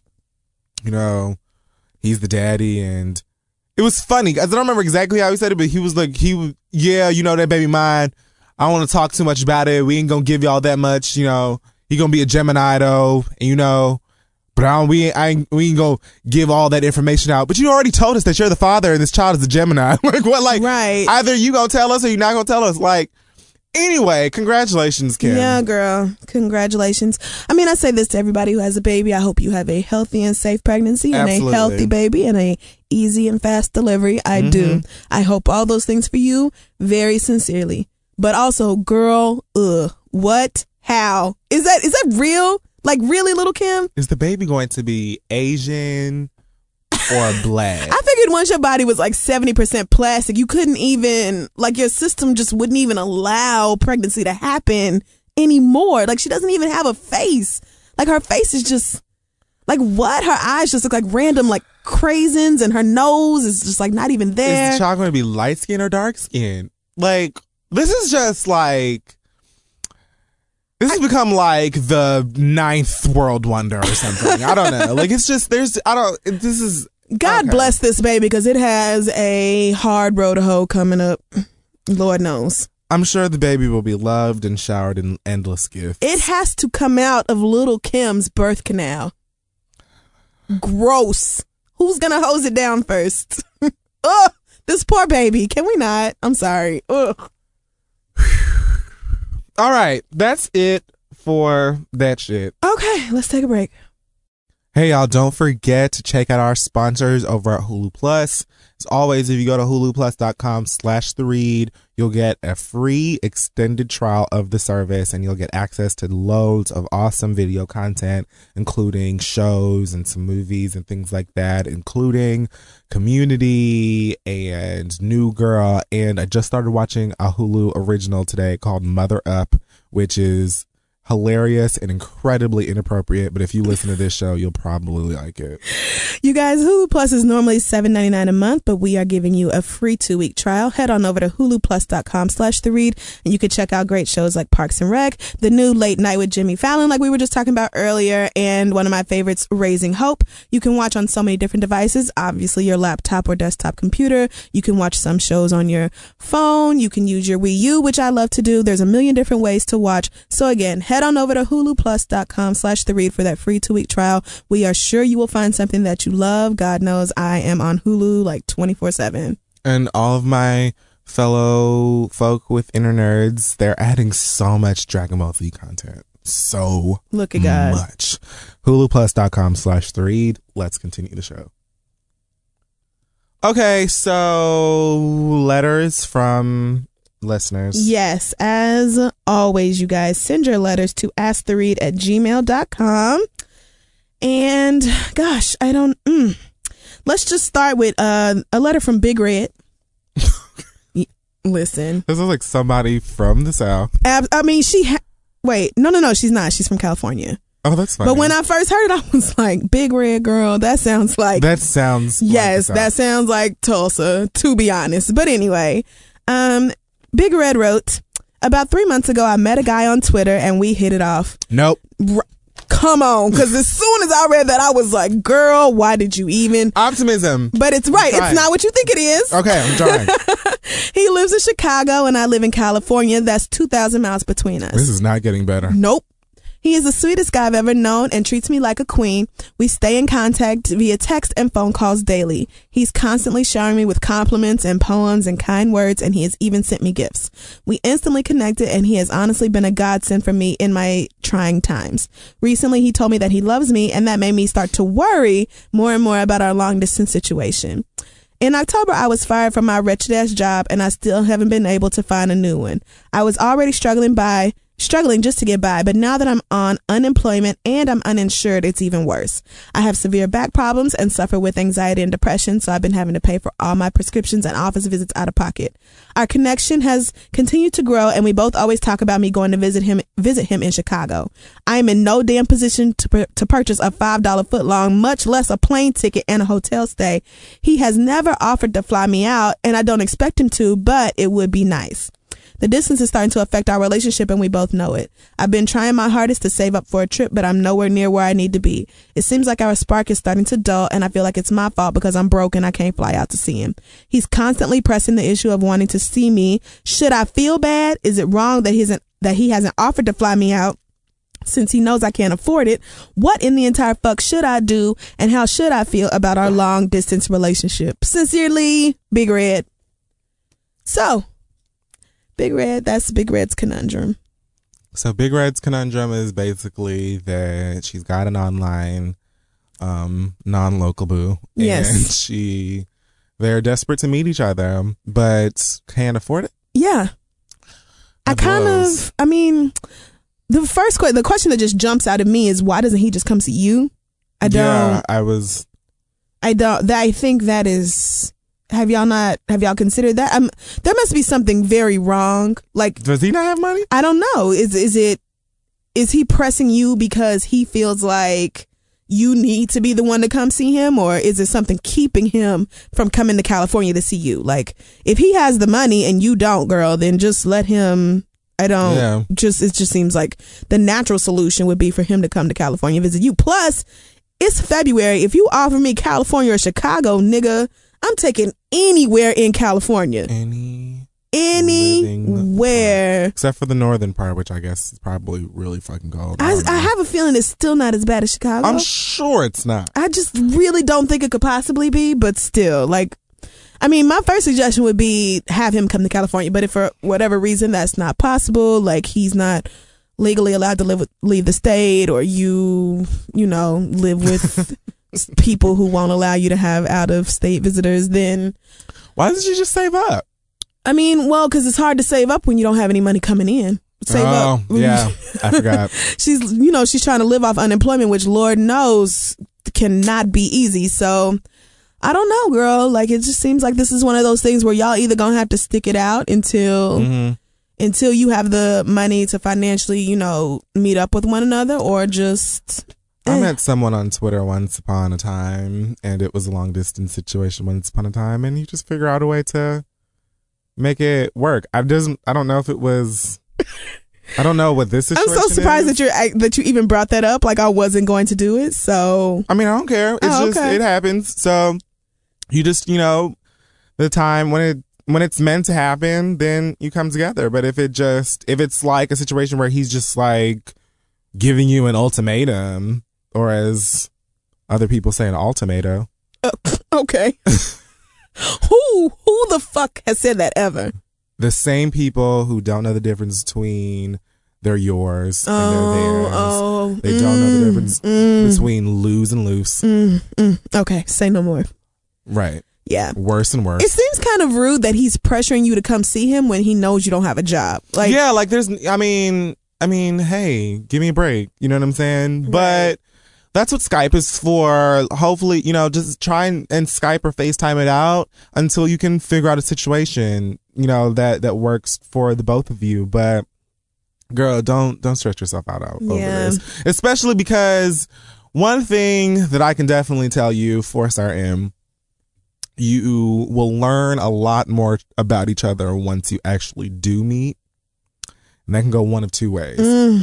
he's the daddy, and it was funny. I don't remember exactly how he said it, but he was like, that baby mine. I don't want to talk too much about it. We ain't gonna give y'all that much. He gonna be a Gemini though, and but we ain't gonna give all that information out. But you already told us that you're the father and this child is a Gemini. Like what? Like right. Either you gonna tell us or you're not gonna tell us. Like anyway, congratulations, Kim. Yeah, girl, congratulations. I mean, I say this to everybody who has a baby. I hope you have a healthy and safe pregnancy and a healthy baby and a easy and fast delivery. I do. I hope all those things for you very sincerely. But also, girl, what? How? Is that real? Like, really, Lil' Kim? Is the baby going to be Asian or black? I figured once your body was like 70% plastic, you couldn't even, like, your system just wouldn't even allow pregnancy to happen anymore. Like, she doesn't even have a face. Like, her face is just, like, what? Her eyes just look like random, like, craisins, and her nose is just, like, not even there. Is the child going to be light skin or dark skin? Like, this is just, like... This has become like the 9th world wonder or something. I don't know. Like, it's just, God bless this baby, because it has a hard road to hoe coming up. Lord knows. I'm sure the baby will be loved and showered in endless gifts. It has to come out of Lil' Kim's birth canal. Gross. Who's going to hose it down first? Ugh, this poor baby. Can we not? I'm sorry. Ugh. All right, that's it for that shit. Okay, let's take a break. Hey, y'all, don't forget to check out our sponsors over at Hulu Plus. As always, if you go to huluplus.com/theread, you'll get a free extended trial of the service, and you'll get access to loads of awesome video content, including shows and some movies and things like that, including Community and New Girl. And I just started watching a Hulu original today called Mother Up, which is hilarious and incredibly inappropriate, but if you listen to this show, you'll probably like it. You guys, Hulu Plus is normally $7.99 a month, but we are giving you a free 2-week trial. Head on over to huluplus.com/theread, and you can check out great shows like Parks and Rec, the new Late Night with Jimmy Fallon, like we were just talking about earlier, and one of my favorites, Raising Hope. You can watch on so many different devices, obviously your laptop or desktop computer. You can watch some shows on your phone. You can use your Wii U, which I love to do. There's a million different ways to watch. So again, head on over to huluplus.com/theread for that free 2-week trial. We are sure you will find something that you love. God knows I am on Hulu like 24/7. And all of my fellow folk with inner nerds, they're adding so much Dragon Ball Z content. so Look at God. much. huluplus.com/Threed. Let's continue the show. Okay, so letters from listeners. Yes, as always, you guys send your letters to asktheread@gmail.com. And gosh, let's just start with a letter from Big Red. Listen, This is like somebody from the South. I mean, wait, no, she's not. She's from California. Oh, that's fine. But when I first heard it, I was like, Big Red girl, that sounds like... That sounds... Yes, like the that South. sounds like Tulsa, to be honest. But anyway, Big Red wrote, about 3 months ago, I met a guy on Twitter and we hit it off. Nope. Come on, because as soon as I read that, I was like, girl, why did you even... Optimism. But it's right. Trying. It's not what you think it is. Okay, I'm trying. He lives in Chicago and I live in California. That's 2,000 miles between us. This is not getting better. Nope. He is the sweetest guy I've ever known and treats me like a queen. We stay in contact via text and phone calls daily. He's constantly showering me with compliments and poems and kind words, and he has even sent me gifts. We instantly connected, and he has honestly been a godsend for me in my trying times. Recently, he told me that he loves me, and that made me start to worry more and more about our long-distance situation. In October, I was fired from my wretched-ass job, and I still haven't been able to find a new one. I was already struggling just to get by, but now that I'm on unemployment and I'm uninsured, it's even worse. I have severe back problems and suffer with anxiety and depression, so I've been having to pay for all my prescriptions and office visits out of pocket. Our connection has continued to grow, and we both always talk about me going to visit him in Chicago. I am in no damn position to purchase a $5 footlong, much less a plane ticket and a hotel stay. He has never offered to fly me out, and I don't expect him to, but it would be nice. The distance is starting to affect our relationship, and we both know it. I've been trying my hardest to save up for a trip, but I'm nowhere near where I need to be. It seems like our spark is starting to dull, and I feel like it's my fault because I'm broke and I can't fly out to see him. He's constantly pressing the issue of wanting to see me. Should I feel bad? Is it wrong that he hasn't offered to fly me out since he knows I can't afford it? What in the entire fuck should I do, and how should I feel about our long distance relationship? Sincerely, Big Red. So, Big Red, that's Big Red's conundrum. So Big Red's conundrum is basically that she's got an online non-local boo. Yes. And they're desperate to meet each other, but can't afford it. Yeah. The question that just jumps out at me is, why doesn't he just come see you? I think that is... Have y'all considered that? There must be something very wrong. Like, does he not have money? I don't know. Is he pressing you because he feels like you need to be the one to come see him, or is there something keeping him from coming to California to see you? Like, if he has the money and you don't, girl, then just let him. It just seems like the natural solution would be for him to come to California and visit you. Plus, it's February. If you offer me California or Chicago, nigga, I'm taking anywhere in California. Anywhere. Except for the northern part, which I guess is probably really fucking cold. I have a feeling it's still not as bad as Chicago. I'm sure it's not. I just really don't think it could possibly be, but still, like, I mean, my first suggestion would be have him come to California, but if for whatever reason that's not possible, like he's not legally allowed to leave the state, or you live with people who won't allow you to have out-of-state visitors, then... Why doesn't you just save up? I mean, well, because it's hard to save up when you don't have any money coming in. Save up. Yeah, I forgot. She's trying to live off unemployment, which Lord knows cannot be easy. So, I don't know, girl. Like, it just seems like this is one of those things where y'all either gonna have to stick it out until you have the money to financially, meet up with one another, or just... I met someone on Twitter once upon a time, and it was a long distance situation once upon a time, and you just figure out a way to make it work. I don't know if it was... I don't know what this situation is. I'm so surprised that you even brought that up. Like, I wasn't going to do it, so... I mean, I don't care. It's it happens. So, you just, the time when it's meant to happen, then you come together. But if it's like a situation where he's just like giving you an ultimatum, or as other people say, an ultimato. Okay. Who the fuck has said that ever? The same people who don't know the difference between they're yours and they're theirs. They don't know the difference between lose and loose. Okay, say no more. Right. Yeah. Worse and worse. It seems kind of rude that he's pressuring you to come see him when he knows you don't have a job. Like, yeah, like I mean, hey, give me a break. You know what I'm saying? Right. But that's what Skype is for. Hopefully, just try and Skype or FaceTime it out until you can figure out a situation, that works for the both of you. But girl, don't stretch yourself out over this. Especially because one thing that I can definitely tell you for certain, you will learn a lot more about each other once you actually do meet. And that can go one of two ways.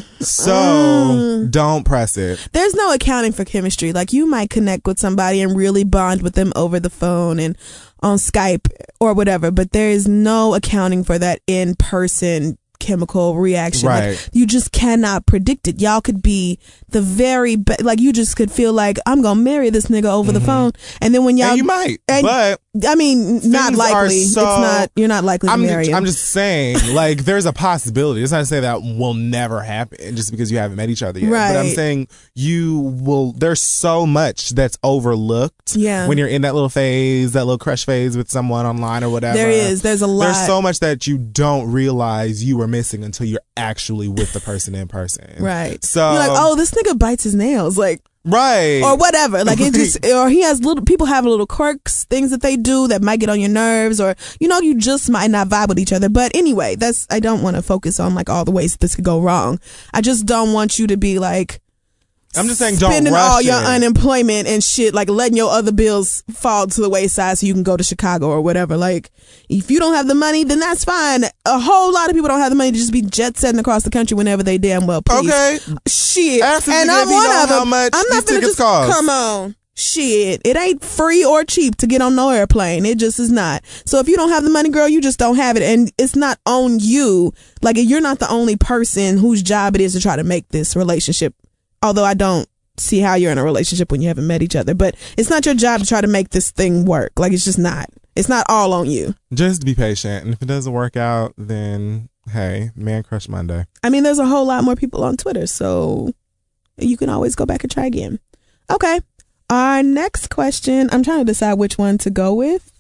So don't press it. There's no accounting for chemistry. Like, you might connect with somebody and really bond with them over the phone and on Skype or whatever, but there is no accounting for that in-person chemical reaction. Right. Like, you just cannot predict it. Y'all could be the very best. Like, you just could feel like, I'm gonna marry this nigga over the phone, and then when y'all, and you might, but I mean, not likely. You're not likely to marry him. I'm just saying, like, there's a possibility. It's not to say that will never happen just because you haven't met each other yet. Right. But I'm saying you will. There's so much that's overlooked. Yeah. When you're in that little phase, that little crush phase with someone online or whatever. There's a lot. There's so much that you don't realize you were missing until you're actually with the person in person. Right. So you're like, oh, this nigga bites his nails. Like, right. Or whatever. Like, it just, or he has people have little quirks, things that they do that might get on your nerves, or, you just might not vibe with each other. But anyway, I don't want to focus on like all the ways this could go wrong. I just don't want you to be like, I'm just saying, don't spending rush all your it. unemployment and shit, like letting your other bills fall to the wayside so you can go to Chicago or whatever. Like, if you don't have the money, then that's fine. A whole lot of people don't have the money to just be jet setting across the country whenever they damn well please. Okay. Shit. Ask and I'm one of them. How much I'm not these gonna tickets just cost. come on. Shit, it ain't free or cheap to get on no airplane. It just is not. So if you don't have the money, girl, you just don't have it. And it's not on you. Like, you're not the only person whose job it is to try to make this relationship. Although I don't see how you're in a relationship when you haven't met each other. But it's not your job to try to make this thing work. Like, it's just not. It's not all on you. Just be patient. And if it doesn't work out, then, hey, Man Crush Monday. I mean, there's a whole lot more people on Twitter. So you can always go back and try again. Okay. Our next question, I'm trying to decide which one to go with.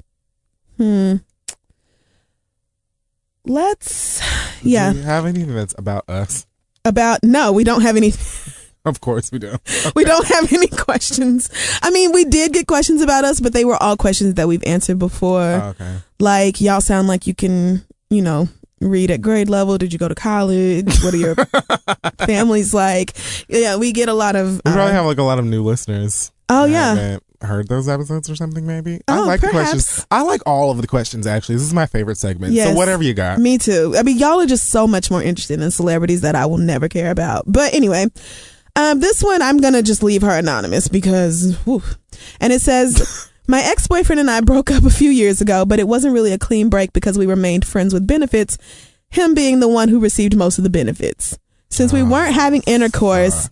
Let's, yeah. Do you have anything that's about us? No, we don't have any. Of course we do. Okay. We don't have any questions. I mean, we did get questions about us, but they were all questions that we've answered before. Oh, okay. Like, y'all sound like you can, read at grade level. Did you go to college? What are your families like? Yeah, we get a lot of. We probably have like a lot of new listeners. Oh, that yeah. haven't heard those episodes or something, maybe. Oh, I like perhaps. the questions. I like all of the questions, actually. This is my favorite segment. Yes. So whatever you got. Me too. I mean, y'all are just so much more interested in celebrities that I will never care about. But anyway, this one, I'm going to just leave her anonymous because, whew. And it says, my ex-boyfriend and I broke up a few years ago, but it wasn't really a clean break because we remained friends with benefits, him being the one who received most of the benefits. Since we weren't having intercourse,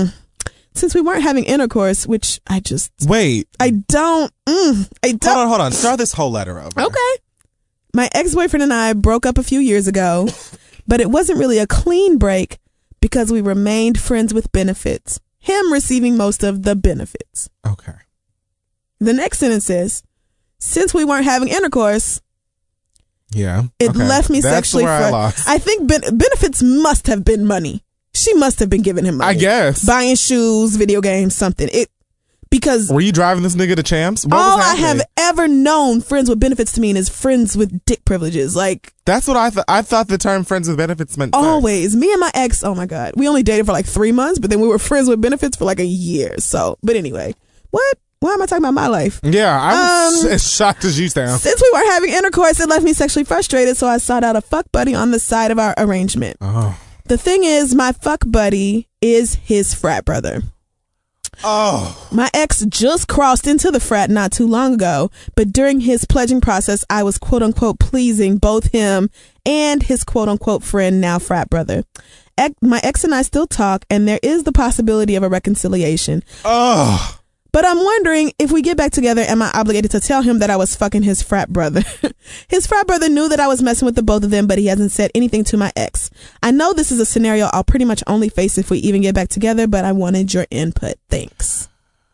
which I just... Wait. I don't... Hold on. Start this whole letter over. Okay. My ex-boyfriend and I broke up a few years ago, but it wasn't really a clean break because we remained friends with benefits, him receiving most of the benefits. Okay. The next sentence says, since we weren't having intercourse... Yeah. It left me sexually frustrated. I think benefits must have been money. She must have been giving him money. I guess. Buying shoes, video games, something. Because were you driving this nigga to Champs? All I have ever known friends with benefits to mean is friends with dick privileges. Like, that's what I thought. I thought the term friends with benefits meant always. Sex. Me and my ex, oh my God. We only dated for like 3 months, but then we were friends with benefits for like a year. So, but anyway, what? Why am I talking about my life? Yeah, I was as shocked as you sound. Since we weren't having intercourse, it left me sexually frustrated, so I sought out a fuck buddy on the side of our arrangement. Oh. The thing is, my fuck buddy is his frat brother. Oh. My ex just crossed into the frat not too long ago, but during his pledging process, I was quote unquote pleasing both him and his quote unquote friend, now frat brother. My ex and I still talk, and there is the possibility of a reconciliation. Oh. But I'm wondering, if we get back together, am I obligated to tell him that I was fucking his frat brother? His frat brother knew that I was messing with the both of them, but he hasn't said anything to my ex. I know this is a scenario I'll pretty much only face if we even get back together, but I wanted your input. Thanks.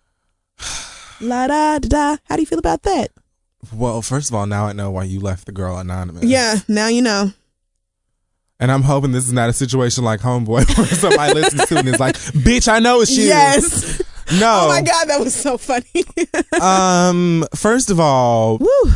La da da da. How do you feel about that? Well, first of all, now I know why you left the girl anonymous. Yeah, now you know. And I'm hoping this is not a situation like Homeboy where somebody listens to it and is like, bitch, I know it's you. Yes. No. Oh my God, that was so funny. First of all,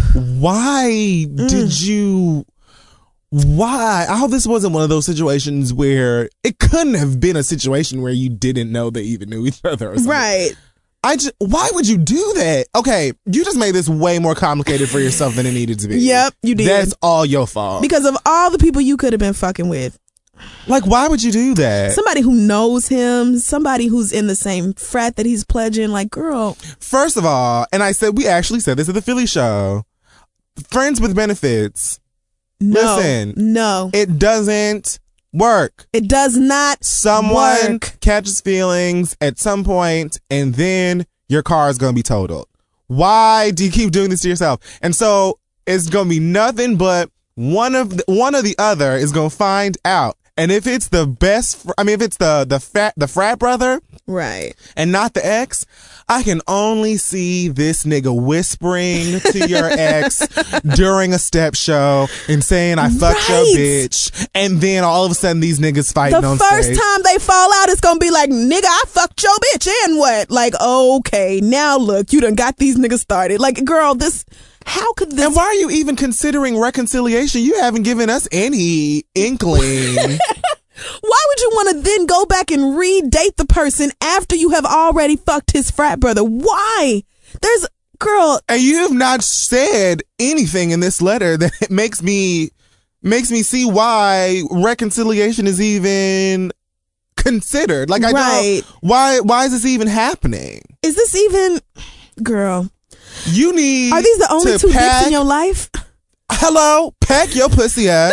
why did you... Why? I hope this wasn't one of those situations where... It couldn't have been a situation where you didn't know they even knew each other or something. Right. Why would you do that? Okay, you just made this way more complicated for yourself than it needed to be. Yep, you did. That's all your fault. Because of all the people you could have been fucking with. Like, why would you do that? Somebody who knows him, somebody who's in the same frat that he's pledging, like, girl. First of all, and we actually said this at the Philly show, friends with benefits. No. Listen. No. It doesn't work. It does not Someone work. catches feelings at some point and then your car is going to be totaled. Why do you keep doing this to yourself? And so it's going to be nothing but one of the other is going to find out. And if it's the best, if it's the frat brother, right, and not the ex, I can only see this nigga whispering to your ex during a step show and saying, I fucked your bitch. And then all of a sudden these niggas fighting on stage. The first time they fall out, it's gonna be like, nigga, I fucked your bitch, and what? Like, okay, now look, you done got these niggas started. Like, girl, how could this... And why are you even considering reconciliation? You haven't given us any inkling. Why would you want to then go back and re-date the person after you have already fucked his frat brother? Why? Girl... And you have not said anything in this letter that makes me see why reconciliation is even considered. Like, I don't... Why is this even happening? Is this even... Girl... You need... Are these the only two dicks in your life? Hello? Pack your pussy up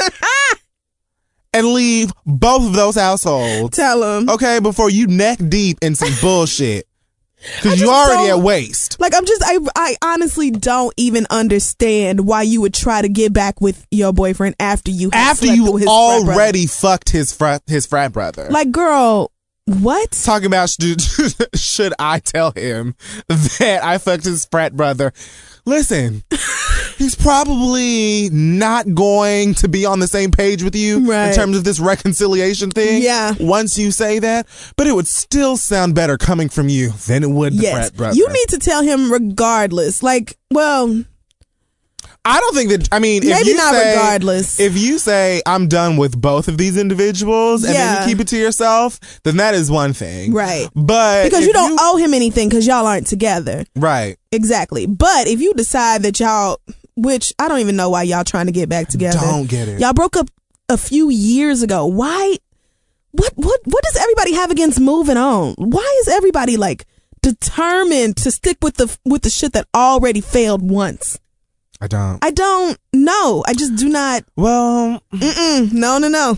and leave both of those households. Tell them. Okay, before you neck deep in some bullshit. Because you already at waste. Like, I honestly don't even understand why you would try to get back with your boyfriend after you already fucked his frat brother. Like, girl... What? Talking about should I tell him that I fucked his frat brother? Listen, he's probably not going to be on the same page with you in terms of this reconciliation thing. Yeah. Once you say that, but it would still sound better coming from you than it would the frat brother. You need to tell him regardless. Like, well... I don't think that, regardless. If you say, I'm done with both of these individuals and then you keep it to yourself, then that is one thing. Right. But because you don't owe him anything because y'all aren't together. Right. Exactly. But if you decide that y'all, which I don't even know why y'all trying to get back together. Don't get it. Y'all broke up a few years ago. Why? What does everybody have against moving on? Why is everybody like determined to stick with the shit that already failed once? I don't know. I just do not. Well, no.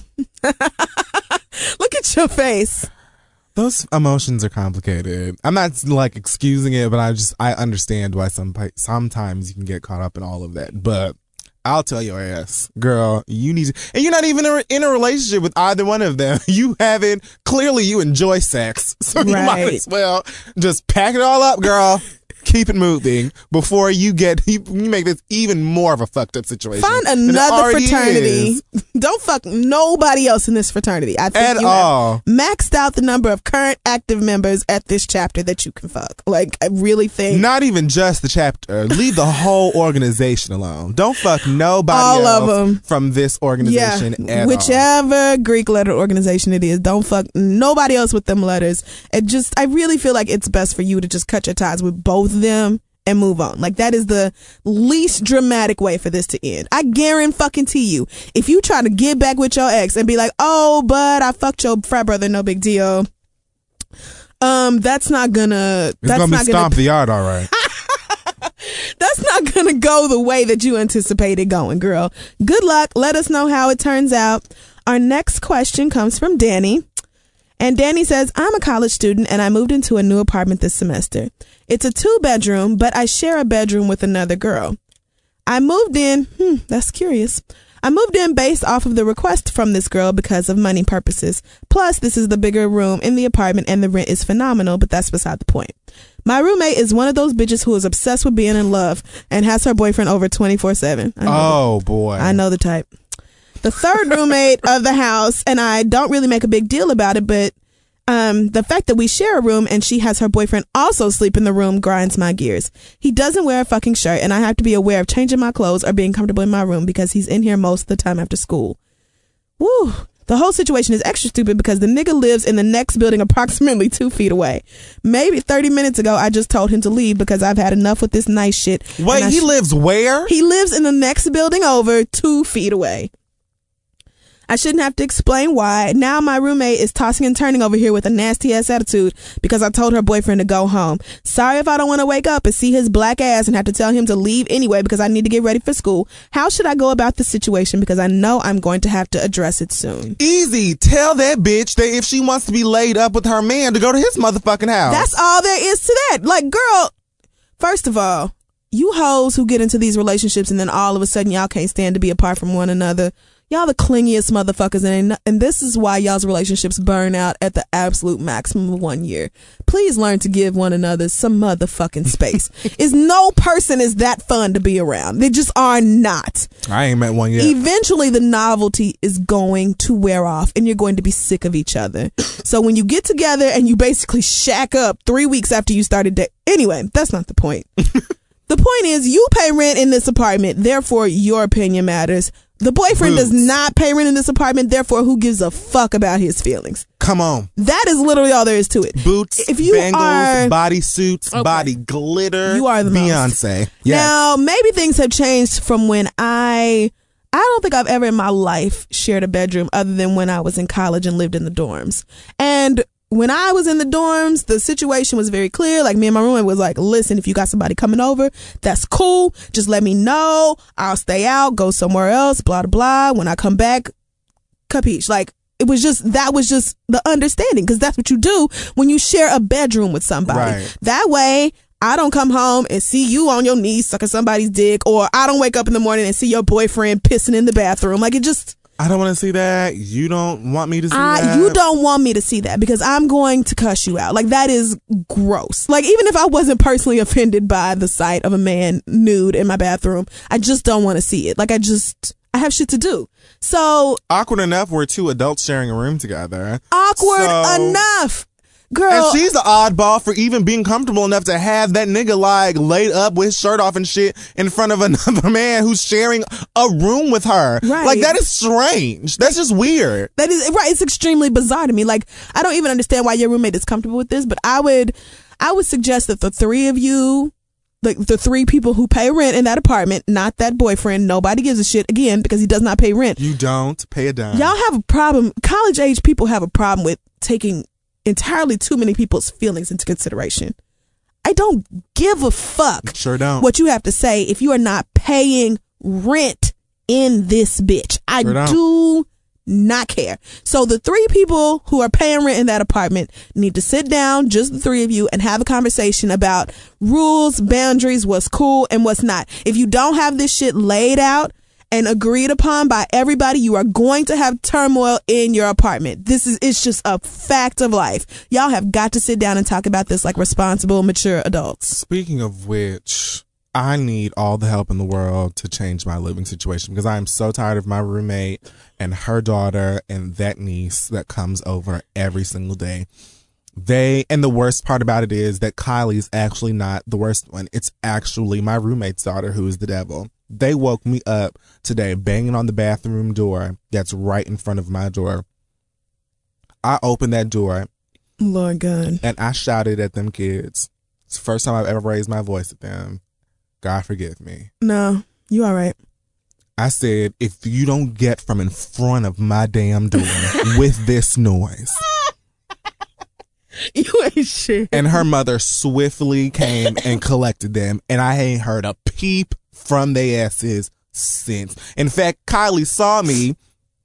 Look at your face. Those emotions are complicated. I'm not like excusing it, but I understand why sometimes you can get caught up in all of that. But I'll tell your ass, girl, you need to, and you're not even in a relationship with either one of them. You haven't. Clearly, you enjoy sex, so you might as well just pack it all up, girl. Keep it moving before you make this even more of a fucked up situation. Find another fraternity. Don't fuck nobody else in this fraternity. I think at all. Maxed out the number of current active members at this chapter that you can fuck. Like, I really think. Not even just the chapter. Leave the whole organization alone. Don't fuck nobody all else of them from this organization at whichever all. Greek letter organization it is. Don't fuck nobody else with them letters. I really feel like it's best for you to just cut your ties with both them and move on. Like, that is the least dramatic way for this to end. I guarantee you, if you try to get back with your ex and be like, oh, but I fucked your frat brother, no big deal. That's not gonna. It's gonna be stomp the yard, all right. That's not gonna go the way that you anticipated going, girl. Good luck. Let us know how it turns out. Our next question comes from Danny. And Danny says, I'm a college student and I moved into a new apartment this semester. It's a 2-bedroom, but I share a bedroom with another girl. I moved in, that's curious. I moved in based off of the request from this girl because of money purposes. Plus, this is the bigger room in the apartment and the rent is phenomenal, but that's beside the point. My roommate is one of those bitches who is obsessed with being in love and has her boyfriend over 24/7. Oh, boy. I know the type. The third roommate of the house, and I don't really make a big deal about it, but the fact that we share a room and she has her boyfriend also sleep in the room grinds my gears. He doesn't wear a fucking shirt and I have to be aware of changing my clothes or being comfortable in my room because he's in here most of the time after school. Woo. The whole situation is extra stupid because the nigga lives in the next building approximately 2 feet away. Maybe 30 minutes ago, I just told him to leave because I've had enough with this nice shit. Wait, he lives where? He lives in the next building over 2 feet away. I shouldn't have to explain why. Now my roommate is tossing and turning over here with a nasty ass attitude because I told her boyfriend to go home. Sorry if I don't want to wake up and see his black ass and have to tell him to leave anyway because I need to get ready for school. How should I go about this situation? Because I know I'm going to have to address it soon. Easy. Tell that bitch that if she wants to be laid up with her man to go to his motherfucking house. That's all there is to that. Like, girl, first of all, you hoes who get into these relationships and then all of a sudden y'all can't stand to be apart from one another. Y'all the clingiest motherfuckers, and this is why y'all's relationships burn out at the absolute maximum of 1 year. Please learn to give one another some motherfucking space. No person is that fun to be around. They just are not. I ain't met one yet. Eventually, the novelty is going to wear off, and you're going to be sick of each other. So when you get together and you basically shack up 3 weeks after you started dating. Anyway, that's not the point. The point is, you pay rent in this apartment, therefore your opinion matters. The boyfriend does not pay rent in this apartment, therefore who gives a fuck about his feelings? Come on. That is literally all there is to it. Boots, if you bangles, body suits, body glitter. You are the Beyonce. Most. Yes. Now, maybe things have changed from when I don't think I've ever in my life shared a bedroom other than when I was in college and lived in the dorms. And when I was in the dorms, the situation was very clear. Like, me and my roommate was like, listen, if you got somebody coming over, that's cool. Just let me know. I'll stay out, go somewhere else, blah, blah, blah. When I come back, capiche. Like, that was just the understanding, because that's what you do when you share a bedroom with somebody. Right. That way, I don't come home and see you on your knees sucking somebody's dick, or I don't wake up in the morning and see your boyfriend pissing in the bathroom. Like, it just... I don't want to see that. You don't want me to see that. You don't want me to see that because I'm going to cuss you out. Like, that is gross. Like, even if I wasn't personally offended by the sight of a man nude in my bathroom, I just don't want to see it. Like, I have shit to do. So. Awkward enough, we're two adults sharing a room together. Awkward enough. Girl. And she's the oddball for even being comfortable enough to have that nigga like laid up with his shirt off and shit in front of another man who's sharing a room with her. Right. Like, that is strange. That's just weird. That is right. It's extremely bizarre to me. Like, I don't even understand why your roommate is comfortable with this, but I would suggest that the three of you, like the three people who pay rent in that apartment, not that boyfriend, nobody gives a shit, again, because he does not pay rent. You don't pay a dime. Y'all have a problem. College age people have a problem with taking entirely too many people's feelings into consideration. I don't give a fuck. Sure don't. What you have to say if you are not paying rent in this bitch. I do not care. So the three people who are paying rent in that apartment need to sit down, just the three of you, and have a conversation about rules, boundaries, what's cool and what's not. If you don't have this shit laid out and agreed upon by everybody, you are going to have turmoil in your apartment. It's just a fact of life. Y'all have got to sit down and talk about this like responsible, mature adults. Speaking of which, I need all the help in the world to change my living situation because I am so tired of my roommate and her daughter and that niece that comes over every single day. And the worst part about it is that Kylie's actually not the worst one. It's actually my roommate's daughter who is the devil. They woke me up today banging on the bathroom door that's right in front of my door. I opened that door. Lord God. And I shouted at them kids. It's the first time I've ever raised my voice at them. God forgive me. No, you all right. I said, if you don't get from in front of my damn door with this noise. You ain't shit. And her mother swiftly came and collected them. And I ain't heard a peep from their asses since. In fact, Kylie saw me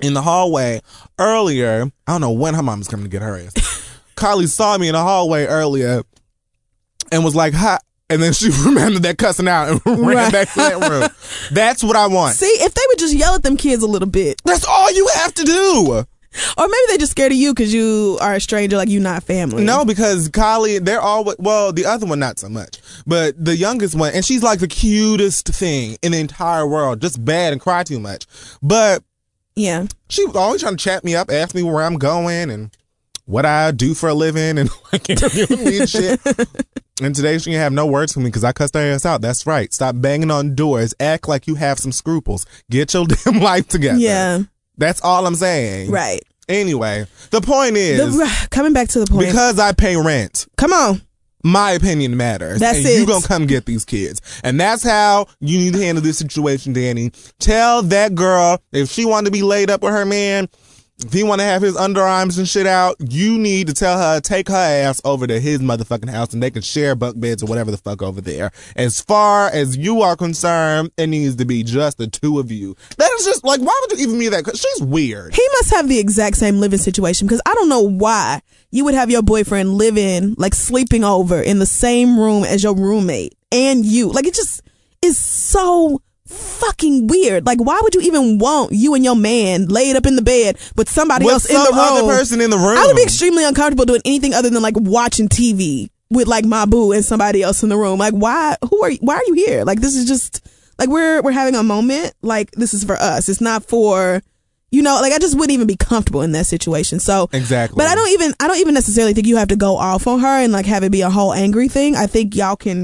in the hallway earlier. I don't know when her mom's coming to get her ass. Kylie saw me in the hallway earlier and was like, hi. And then she remembered that cussing out and ran back to that room. That's what I want. See, if they would just yell at them kids a little bit. That's all you have to do. Or maybe they're just scared of you because you are a stranger, like you're not family. No, because Kylie, they're all, well, the other one not so much. But the youngest one, and she's like the cutest thing in the entire world. Just bad and cry too much. But yeah, she was always trying to chat me up, ask me where I'm going and what I do for a living and like interviewing me and shit. And today she didn't have no words for me because I cussed her ass out. That's right. Stop banging on doors. Act like you have some scruples. Get your damn life together. Yeah. That's all I'm saying. Right. Anyway, the point is, coming back to the point, because I pay rent. Come on. My opinion matters. That's and it. You gonna come get these kids. And that's how you need to handle this situation, Danny. Tell that girl if she wanted to be laid up with her man, if he want to have his underarms and shit out, you need to tell her, take her ass over to his motherfucking house and they can share bunk beds or whatever the fuck over there. As far as you are concerned, it needs to be just the two of you. That is just like, why would you even mean that? 'Cause she's weird. He must have the exact same living situation because I don't know why you would have your boyfriend living, like sleeping over in the same room as your roommate and you. Like, it just is so fucking weird. Like, why would you even want you and your man laid up in the bed with somebody else in the room? Other person in the room. I would be extremely uncomfortable doing anything other than like watching TV with like my boo and somebody else in the room. Like, why are you here? Like, this is just like we're having a moment. Like, this is for us. It's not for, you know, like I just wouldn't even be comfortable in that situation. So exactly. But I don't even necessarily think you have to go off on her and like have it be a whole angry thing. I think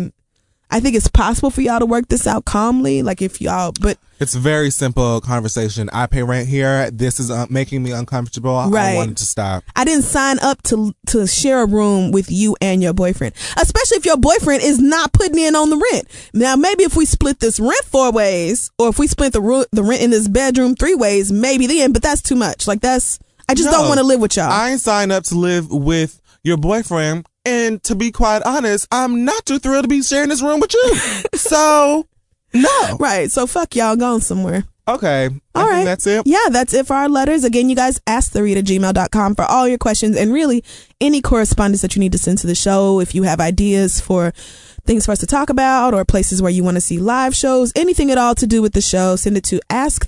it's possible for y'all to work this out calmly. Like if y'all, but it's a very simple conversation. I pay rent here. This is making me uncomfortable. Right. I wanted to stop. I didn't sign up to share a room with you and your boyfriend, especially if your boyfriend is not putting in on the rent. Now, maybe if we split this rent 4 ways, or if we split the rent in this bedroom 3 ways, maybe then. But that's too much. Like I just don't want to live with y'all. I ain't signed up to live with your boyfriend. And to be quite honest, I'm not too thrilled to be sharing this room with you. So, no. Right. So, fuck y'all. Going somewhere. Okay. All right. That's it. Yeah, that's it for our letters. Again, you guys asktheread@gmail.com for all your questions and really any correspondence that you need to send to the show. If you have ideas for things for us to talk about or places where you want to see live shows, anything at all to do with the show, send it to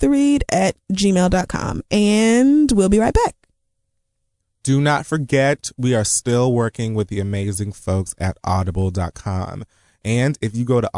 asktheread@gmail.com. And we'll be right back. Do not forget, we are still working with the amazing folks at audible.com. And if you go to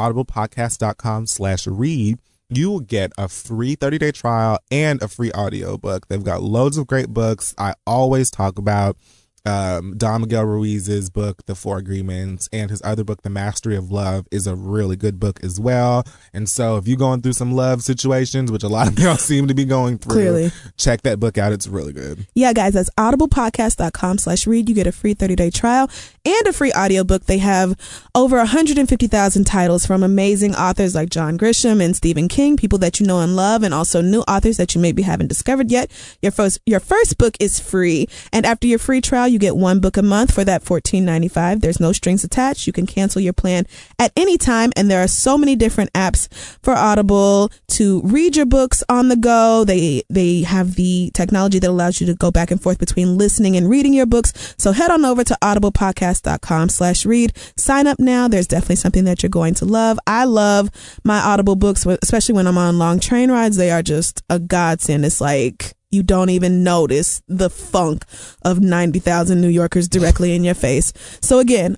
audiblepodcast.com/read, you will get a free 30-day trial and a free audiobook. They've got loads of great books. I always talk about Don Miguel Ruiz's book, The 4 Agreements, and his other book, The Mastery of Love, is a really good book as well. And so if you're going through some love situations, which a lot of y'all seem to be going through, clearly, check that book out. It's really good. Yeah, guys, that's audiblepodcast.com/read. You get a free 30-day trial and a free audiobook. They have over 150,000 titles from amazing authors like John Grisham and Stephen King, people that you know and love, and also new authors that you maybe haven't discovered yet. Your first book is free, and after your free trial, you get 1 book a month for that $14.95. There's no strings attached. You can cancel your plan at any time, and there are so many different apps for Audible to read your books on the go. They have the technology that allows you to go back and forth between listening and reading your books. So head on over to audiblepodcast.com/read. Sign up now. There's definitely something that you're going to love. I love my Audible books, especially when I'm on long train rides. They are just a godsend. It's like you don't even notice the funk of 90,000 New Yorkers directly in your face. So again,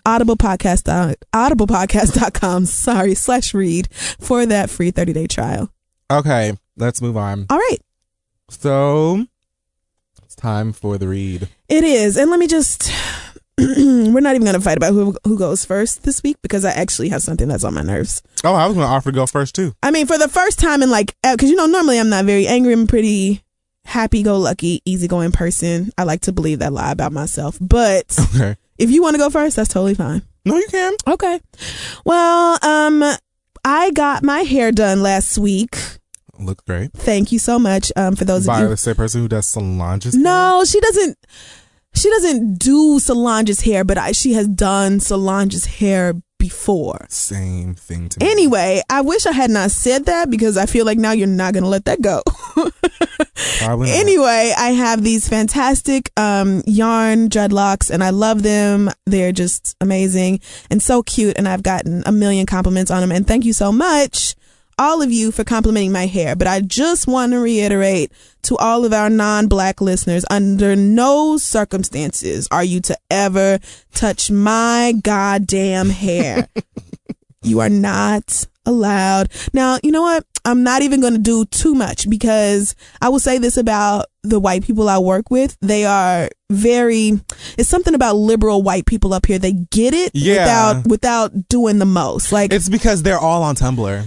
audiblepodcast.com/read for that free 30-day trial. Okay, let's move on. All right. So it's time for the read. It is. And let me just, we're not even going to fight about who goes first this week because I actually have something that's on my nerves. Oh, I was going to offer to go first too. I mean, for the first time in because normally I'm not very angry. I'm pretty happy-go-lucky, easygoing person. I like to believe that lie about myself. But okay, if you want to go first, that's totally fine. No, you can. Okay. Well, I got my hair done last week. Look great. Thank you so much. For those of you. By the same person who does Solange's hair? No, she doesn't do Solange's hair, but she has done Solange's hair before. Same thing to me. Anyway, I wish I had not said that because I feel like now you're not going to let that go. Probably not. Anyway, I have these fantastic yarn dreadlocks, and I love them. They're just amazing and so cute, and I've gotten a million compliments on them. And thank you so much, all of you, for complimenting my hair. But I just want to reiterate to all of our non-black listeners, under no circumstances are you to ever touch my goddamn hair. You are not allowed. Now, you know what? I'm not even going to do too much, because I will say this about the white people I work with. They are it's something about liberal white people up here. They get it without doing the most. Like, it's because they're all on Tumblr.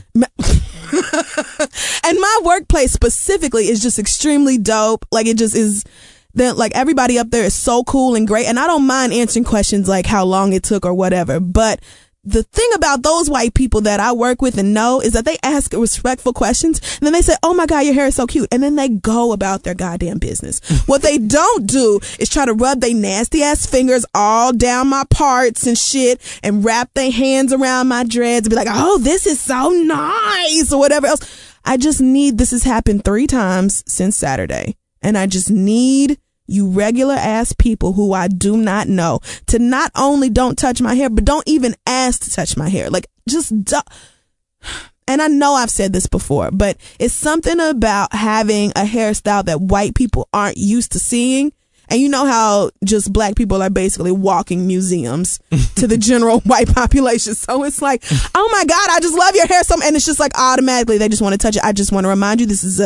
And my workplace specifically is just extremely dope. Like, it just is. Like, everybody up there is so cool and great. And I don't mind answering questions like how long it took or whatever. But the thing about those white people that I work with and know is that they ask respectful questions, and then they say, oh my God, your hair is so cute. And then they go about their goddamn business. What they don't do is try to rub their nasty ass fingers all down my parts and shit, and wrap their hands around my dreads and be like, oh, this is so nice, or whatever else. This has happened 3 times since Saturday. And I just need you regular ass people who I do not know to not only don't touch my hair, but don't even ask to touch my hair. Like, and I know I've said this before, but it's something about having a hairstyle that white people aren't used to seeing. And you know how just black people are basically walking museums to the general white population. So it's like, oh my God, I just love your hair. And it's just like automatically they just want to touch it. I just want to remind you, this is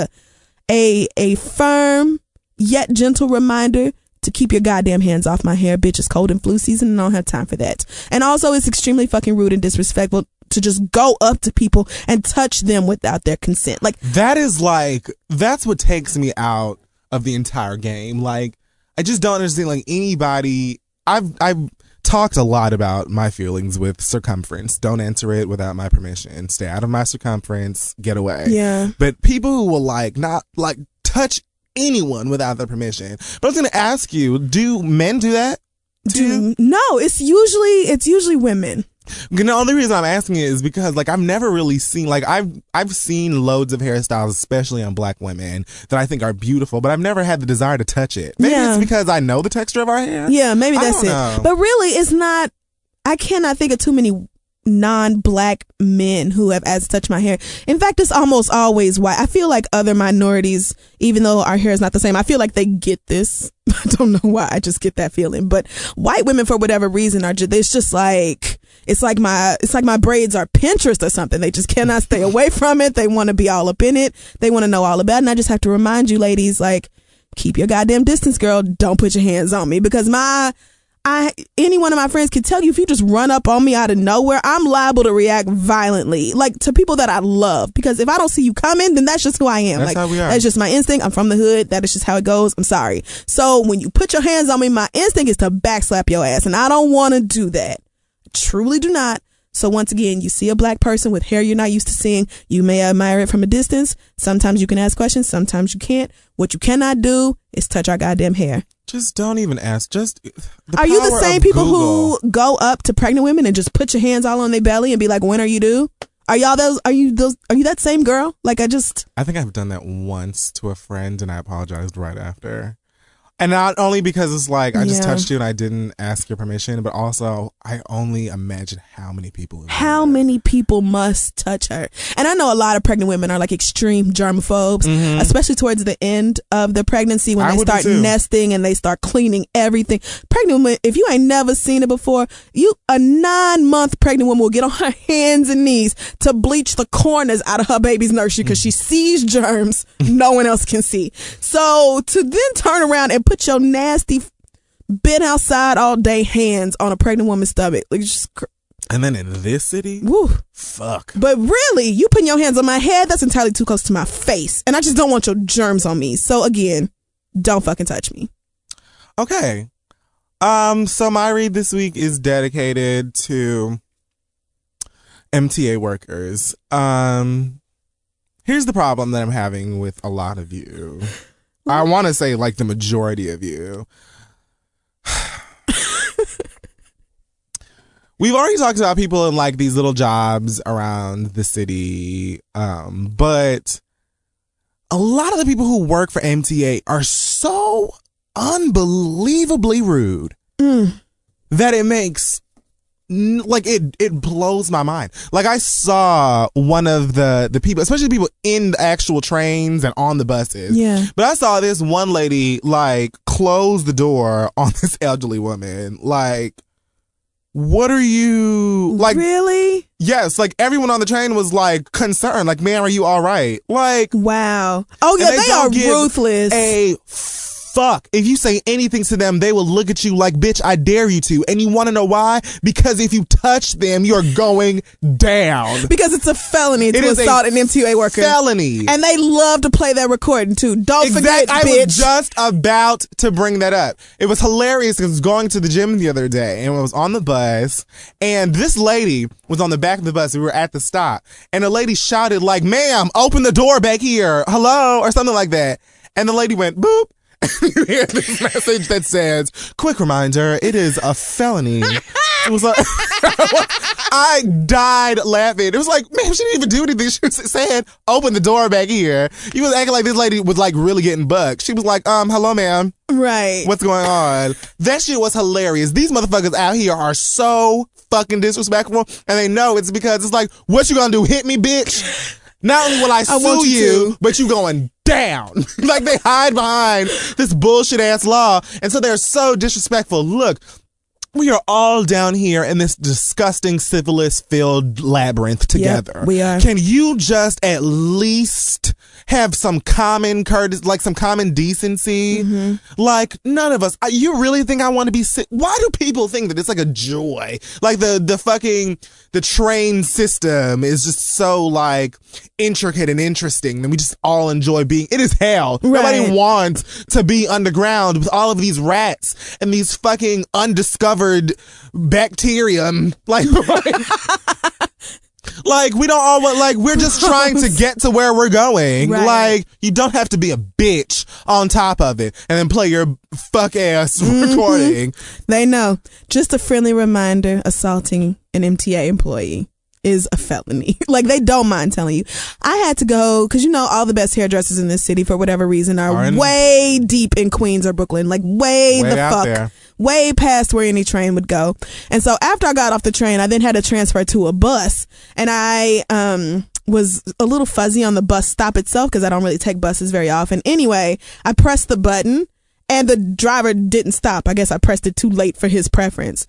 a firm yet gentle reminder to keep your goddamn hands off my hair. Bitch, it's cold and flu season and I don't have time for that. And also, it's extremely fucking rude and disrespectful to just go up to people and touch them without their consent. Like, that's what takes me out of the entire game. Like, I just don't understand, like, anybody. I've talked a lot about my feelings with circumference. Don't answer it without my permission. Stay out of my circumference. Get away. Yeah. But people who will not touch anyone without their permission. But I was going to ask you, do men do that? No, it's usually women. The only reason I'm asking it is because, like, I've never really seen, like, I've seen loads of hairstyles, especially on black women, that I think are beautiful, but I've never had the desire to touch it. Maybe it's because I know the texture of our hair. Yeah, maybe that's it. But really, it's not. I cannot think of too many non-black men who have asked to touch my hair. In fact, it's almost always white. I feel like other minorities, even though our hair is not the same, I feel like they get this. I don't know why. I just get that feeling. But white women, for whatever reason, it's just like, it's like my braids are Pinterest or something. They just cannot stay away from it. They want to be all up in it. They want to know all about it. And I just have to remind you, ladies, like, keep your goddamn distance, girl. Don't put your hands on me, because any one of my friends can tell you, if you just run up on me out of nowhere, I'm liable to react violently, like, to people that I love. Because if I don't see you coming, then that's just who I am. That's how we are. That's just my instinct. I'm from the hood. That is just how it goes. I'm sorry. So when you put your hands on me, my instinct is to backslap your ass, and I don't want to do that. Truly do not. So once again, you see a black person with hair you're not used to seeing, you may admire it from a distance. Sometimes you can ask questions, sometimes you can't. What you cannot do is touch our goddamn hair. Just don't even ask. Are you the same people who go up to pregnant women and just put your hands all on their belly and be like, when are you due? Are you that same girl? Like, I think I've done that once to a friend, and I apologized right after. And not only because it's like, I just touched you and I didn't ask your permission, but also I only imagine how many people must touch her. And I know a lot of pregnant women are like extreme germaphobes, especially towards the end of the pregnancy, when they start nesting and they start cleaning everything. Pregnant woman, if you ain't never seen it before, a 9-month pregnant woman will get on her hands and knees to bleach the corners out of her baby's nursery because she sees germs no one else can see. So to then turn around and put your nasty, been outside all day hands on a pregnant woman's stomach, like, just. And then in this city, woo, fuck. But really, you putting your hands on my head, that's entirely too close to my face, and I just don't want your germs on me. So again, don't fucking touch me. Okay. So my read this week is dedicated to MTA workers. Here's the problem that I'm having with a lot of you. I want to say, like, the majority of you. We've already talked about people in, like, these little jobs around the city, but a lot of the people who work for MTA are so unbelievably rude that it makes like it blows my mind. Like I saw one of the people, especially people in the actual trains and on the buses. Yeah. But I saw this one lady like close the door on this elderly woman. Like, what are you like? Really? Yes, like everyone on the train was like concerned. Like, man, are you all right? Like, wow. Oh yeah, they are ruthless. A fuck. If you say anything to them, they will look at you like, bitch, I dare you to. And you want to know why? Because if you touch them, you're going down. Because it's a felony to assault an MTA worker. Felony. And they love to play that recording too. Don't forget, bitch. I was just about to bring that up. It was hilarious because I was going to the gym the other day and I was on the bus and this lady was on the back of the bus. We were at the stop and a lady shouted like, ma'am, open the door back here. Hello? Or something like that. And the lady went, boop. You hear this message that says, quick reminder, it is a felony. It was like, I died laughing. It was like, man, she didn't even do anything. She was saying, open the door back here. You was acting like this lady was like really getting bucked. She was like, hello, ma'am. Right. What's going on? That shit was hilarious. These motherfuckers out here are so fucking disrespectful and they know it's because it's like, what you gonna do? Hit me, bitch? Not only will I sue you, but you going down. Like they hide behind this bullshit ass law. And so they're so disrespectful. Look, we are all down here in this disgusting syphilis-filled labyrinth together. Yep, we are. Can you just at least have some common courtesy, like some common decency? Mm-hmm. Like none of us. You really think I want to be sick? Why do people think that it's like a joy? Like the train system is just so like intricate and interesting, and we just all enjoy being. It is hell. Right. Nobody wants to be underground with all of these rats and these fucking undiscovered bacterium. Like we don't all want, like we're just trying to get to where we're going. Right. Like you don't have to be a bitch on top of it and then play your fuck ass recording. They know. Just a friendly reminder, assaulting an MTA employee is a felony. Like they don't mind telling you. I had to go because all the best hairdressers in this city for whatever reason are way deep in Queens or Brooklyn, like way the fuck there. Way past where any train would go. And so after I got off the train, I then had to transfer to a bus, and I was a little fuzzy on the bus stop itself because I don't really take buses very often. Anyway, I pressed the button and the driver didn't stop. I guess I pressed it too late for his preference.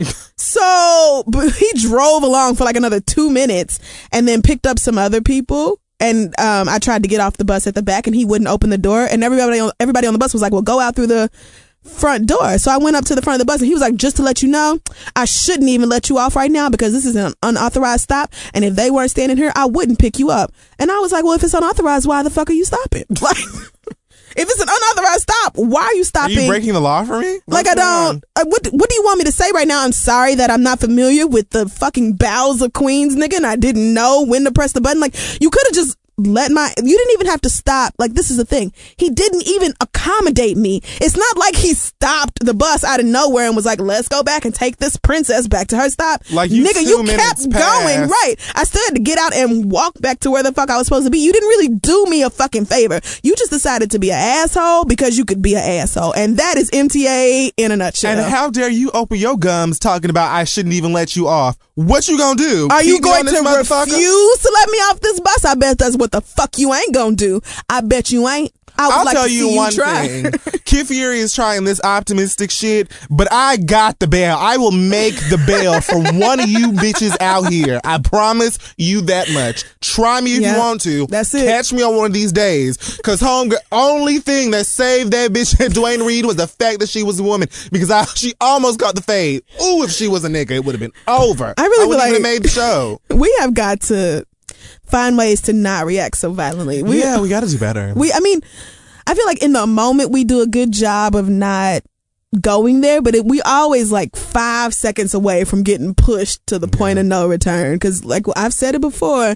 So he drove along for like another 2 minutes and then picked up some other people. And I tried to get off the bus at the back and he wouldn't open the door. And everybody on the bus was like, well, go out through the front door. So I went up to the front of the bus and he was like, just to let you know, I shouldn't even let you off right now because this is an unauthorized stop. And if they weren't standing here, I wouldn't pick you up. And I was like, well, if it's unauthorized, why the fuck are you stopping? Like, if it's an unauthorized stop, why are you stopping? Are you breaking the law for me? Like I don't. What do you want me to say right now? I'm sorry that I'm not familiar with the fucking bowels of Queens, nigga, and I didn't know when to press the button. Like you could have just you didn't even have to stop. Like this is the thing. He didn't even accommodate me. It's not like he stopped the bus out of nowhere and was like, let's go back and take this princess back to her stop. Like you kept going. Right. I still had to get out and walk back to where the fuck I was supposed to be. You didn't really do me a fucking favor. You just decided to be an asshole because you could be an asshole. And that is MTA in a nutshell. And how dare you open your gums talking about I shouldn't even let you off. What you gonna do? Are you going to refuse to let me off this bus? I bet that's what the fuck you ain't gonna do. I bet you ain't. I'll tell you one thing. Kid Fury is trying this optimistic shit, but I got the bail. I will make the bail for one of you bitches out here. I promise you that much. Try me if you want to. That's it. Catch me on one of these days. Because only thing that saved that bitch at Dwayne Reed was the fact that she was a woman. Because she almost got the fade. Ooh, if she was a nigga, it would have been over. I really wouldn't even made the show. We have got to find ways to not react so violently. We got to do better. I feel like in the moment we do a good job of not going there, but we always like 5 seconds away from getting pushed to the point of no return. Because like I've said it before,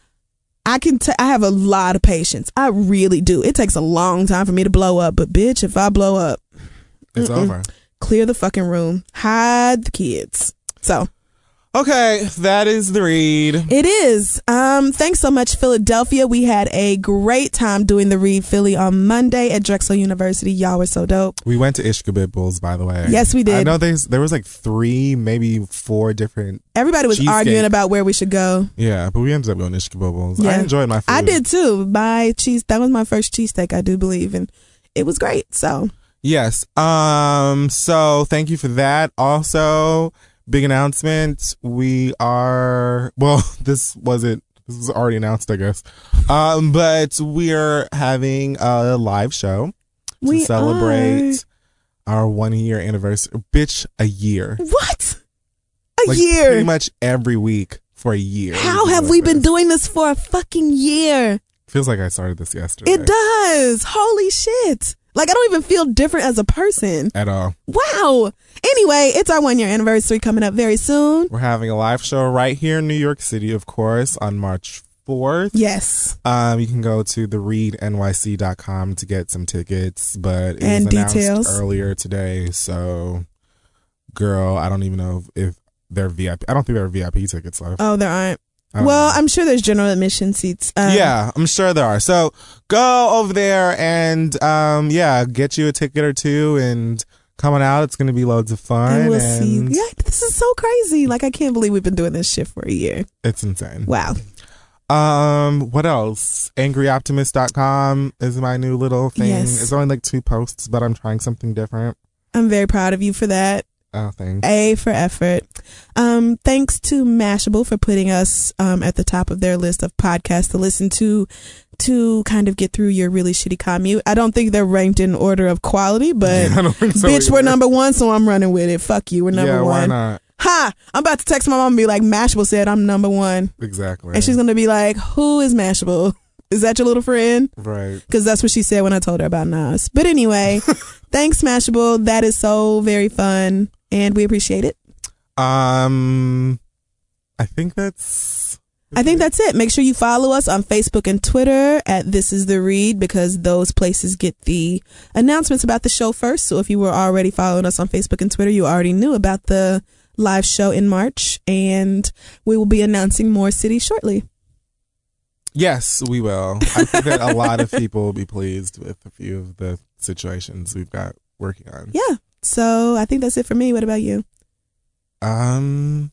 I have a lot of patience. I really do. It takes a long time for me to blow up, but bitch, if I blow up, it's over. Clear the fucking room. Hide the kids. So. Okay, that is the read. It is. Thanks so much, Philadelphia. We had a great time doing the Read Philly on Monday at Drexel University. Y'all were so dope. We went to Ishkabibbles, by the way. Yes, we did. I know there was like 3, maybe 4 different. Everybody was cheesecake. arguing about where we should go. Yeah, but we ended up going to Ishkabibbles. Yeah. I enjoyed my food. I did too. That was my first cheesesteak, I do believe, and it was great. So yes. So thank you for that. Also, big announcement. This was already announced, I guess. But we're having a live show to celebrate our 1-year anniversary. Bitch, a year. What? A Like, year? Pretty much every week for a year. How have we been doing this for a fucking year? Feels like I started this yesterday. It does. Holy shit. Like, I don't even feel different as a person. At all. Wow. Anyway, it's our 1-year anniversary coming up very soon. We're having a live show right here in New York City, of course, on March 4th. Yes. You can go to thereadnyc.com to get some tickets, but it and was announced details earlier today. So, girl, I don't even know if they're VIP. I don't think there are VIP tickets left. Oh, there aren't. Well, I'm sure there's general admission seats. Yeah, I'm sure there are. So go over there and get you a ticket or two and come on out. It's going to be loads of fun. And we'll see. Yeah, this is so crazy. Like, I can't believe we've been doing this shit for a year. It's insane. Wow. What else? AngryOptimist.com is my new little thing. Yes. It's only like 2 posts, but I'm trying something different. I'm very proud of you for that. Oh, thanks. A for effort. Thanks to Mashable for putting us at the top of their list of podcasts to listen to kind of get through your really shitty commute. I don't think they're ranked in order of quality, but I don't think so bitch, either. we're number 1, so I'm running with it. Fuck you, we're number 1. Why not? Ha! I'm about to text my mom and be like, Mashable said I'm number 1. Exactly. And she's going to be like, who is Mashable? Is that your little friend? Right. Because that's what she said when I told her about Nas. But anyway, thanks, Mashable. That is so very fun. And we appreciate it. I think that's it. Make sure you follow us on Facebook and Twitter at This Is The Read, because those places get the announcements about the show first. So if you were already following us on Facebook and Twitter, you already knew about the live show in March, and we will be announcing more cities shortly. Yes, we will. I think that a lot of people will be pleased with a few of the situations we've got working on. Yeah. So I think that's it for me. What about you? Yeah,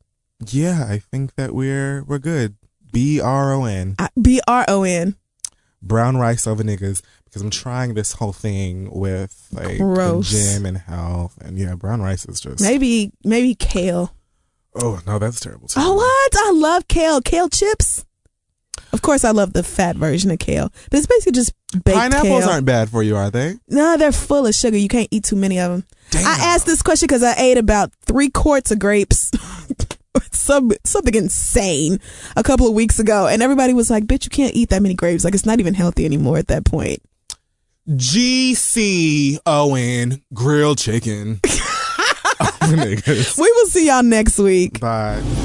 I think that we're good. BRON. BRON. Brown rice over niggas, because I'm trying this whole thing with like Gross. the gym and health, and brown rice is just Maybe kale. Oh no, that's terrible too. Oh, what? I love kale. Kale chips. Of course, I love the fat version of kale, but it's basically just baked Pineapples kale. aren't bad for you, are they? No, they're full of sugar. You can't eat too many of them. Damn. I asked this question because I ate about 3 quarts of grapes. Something insane a couple of weeks ago, and everybody was like, bitch, you can't eat that many grapes. Like, it's not even healthy anymore at that point. GCON grilled chicken. We will see y'all next week. Bye.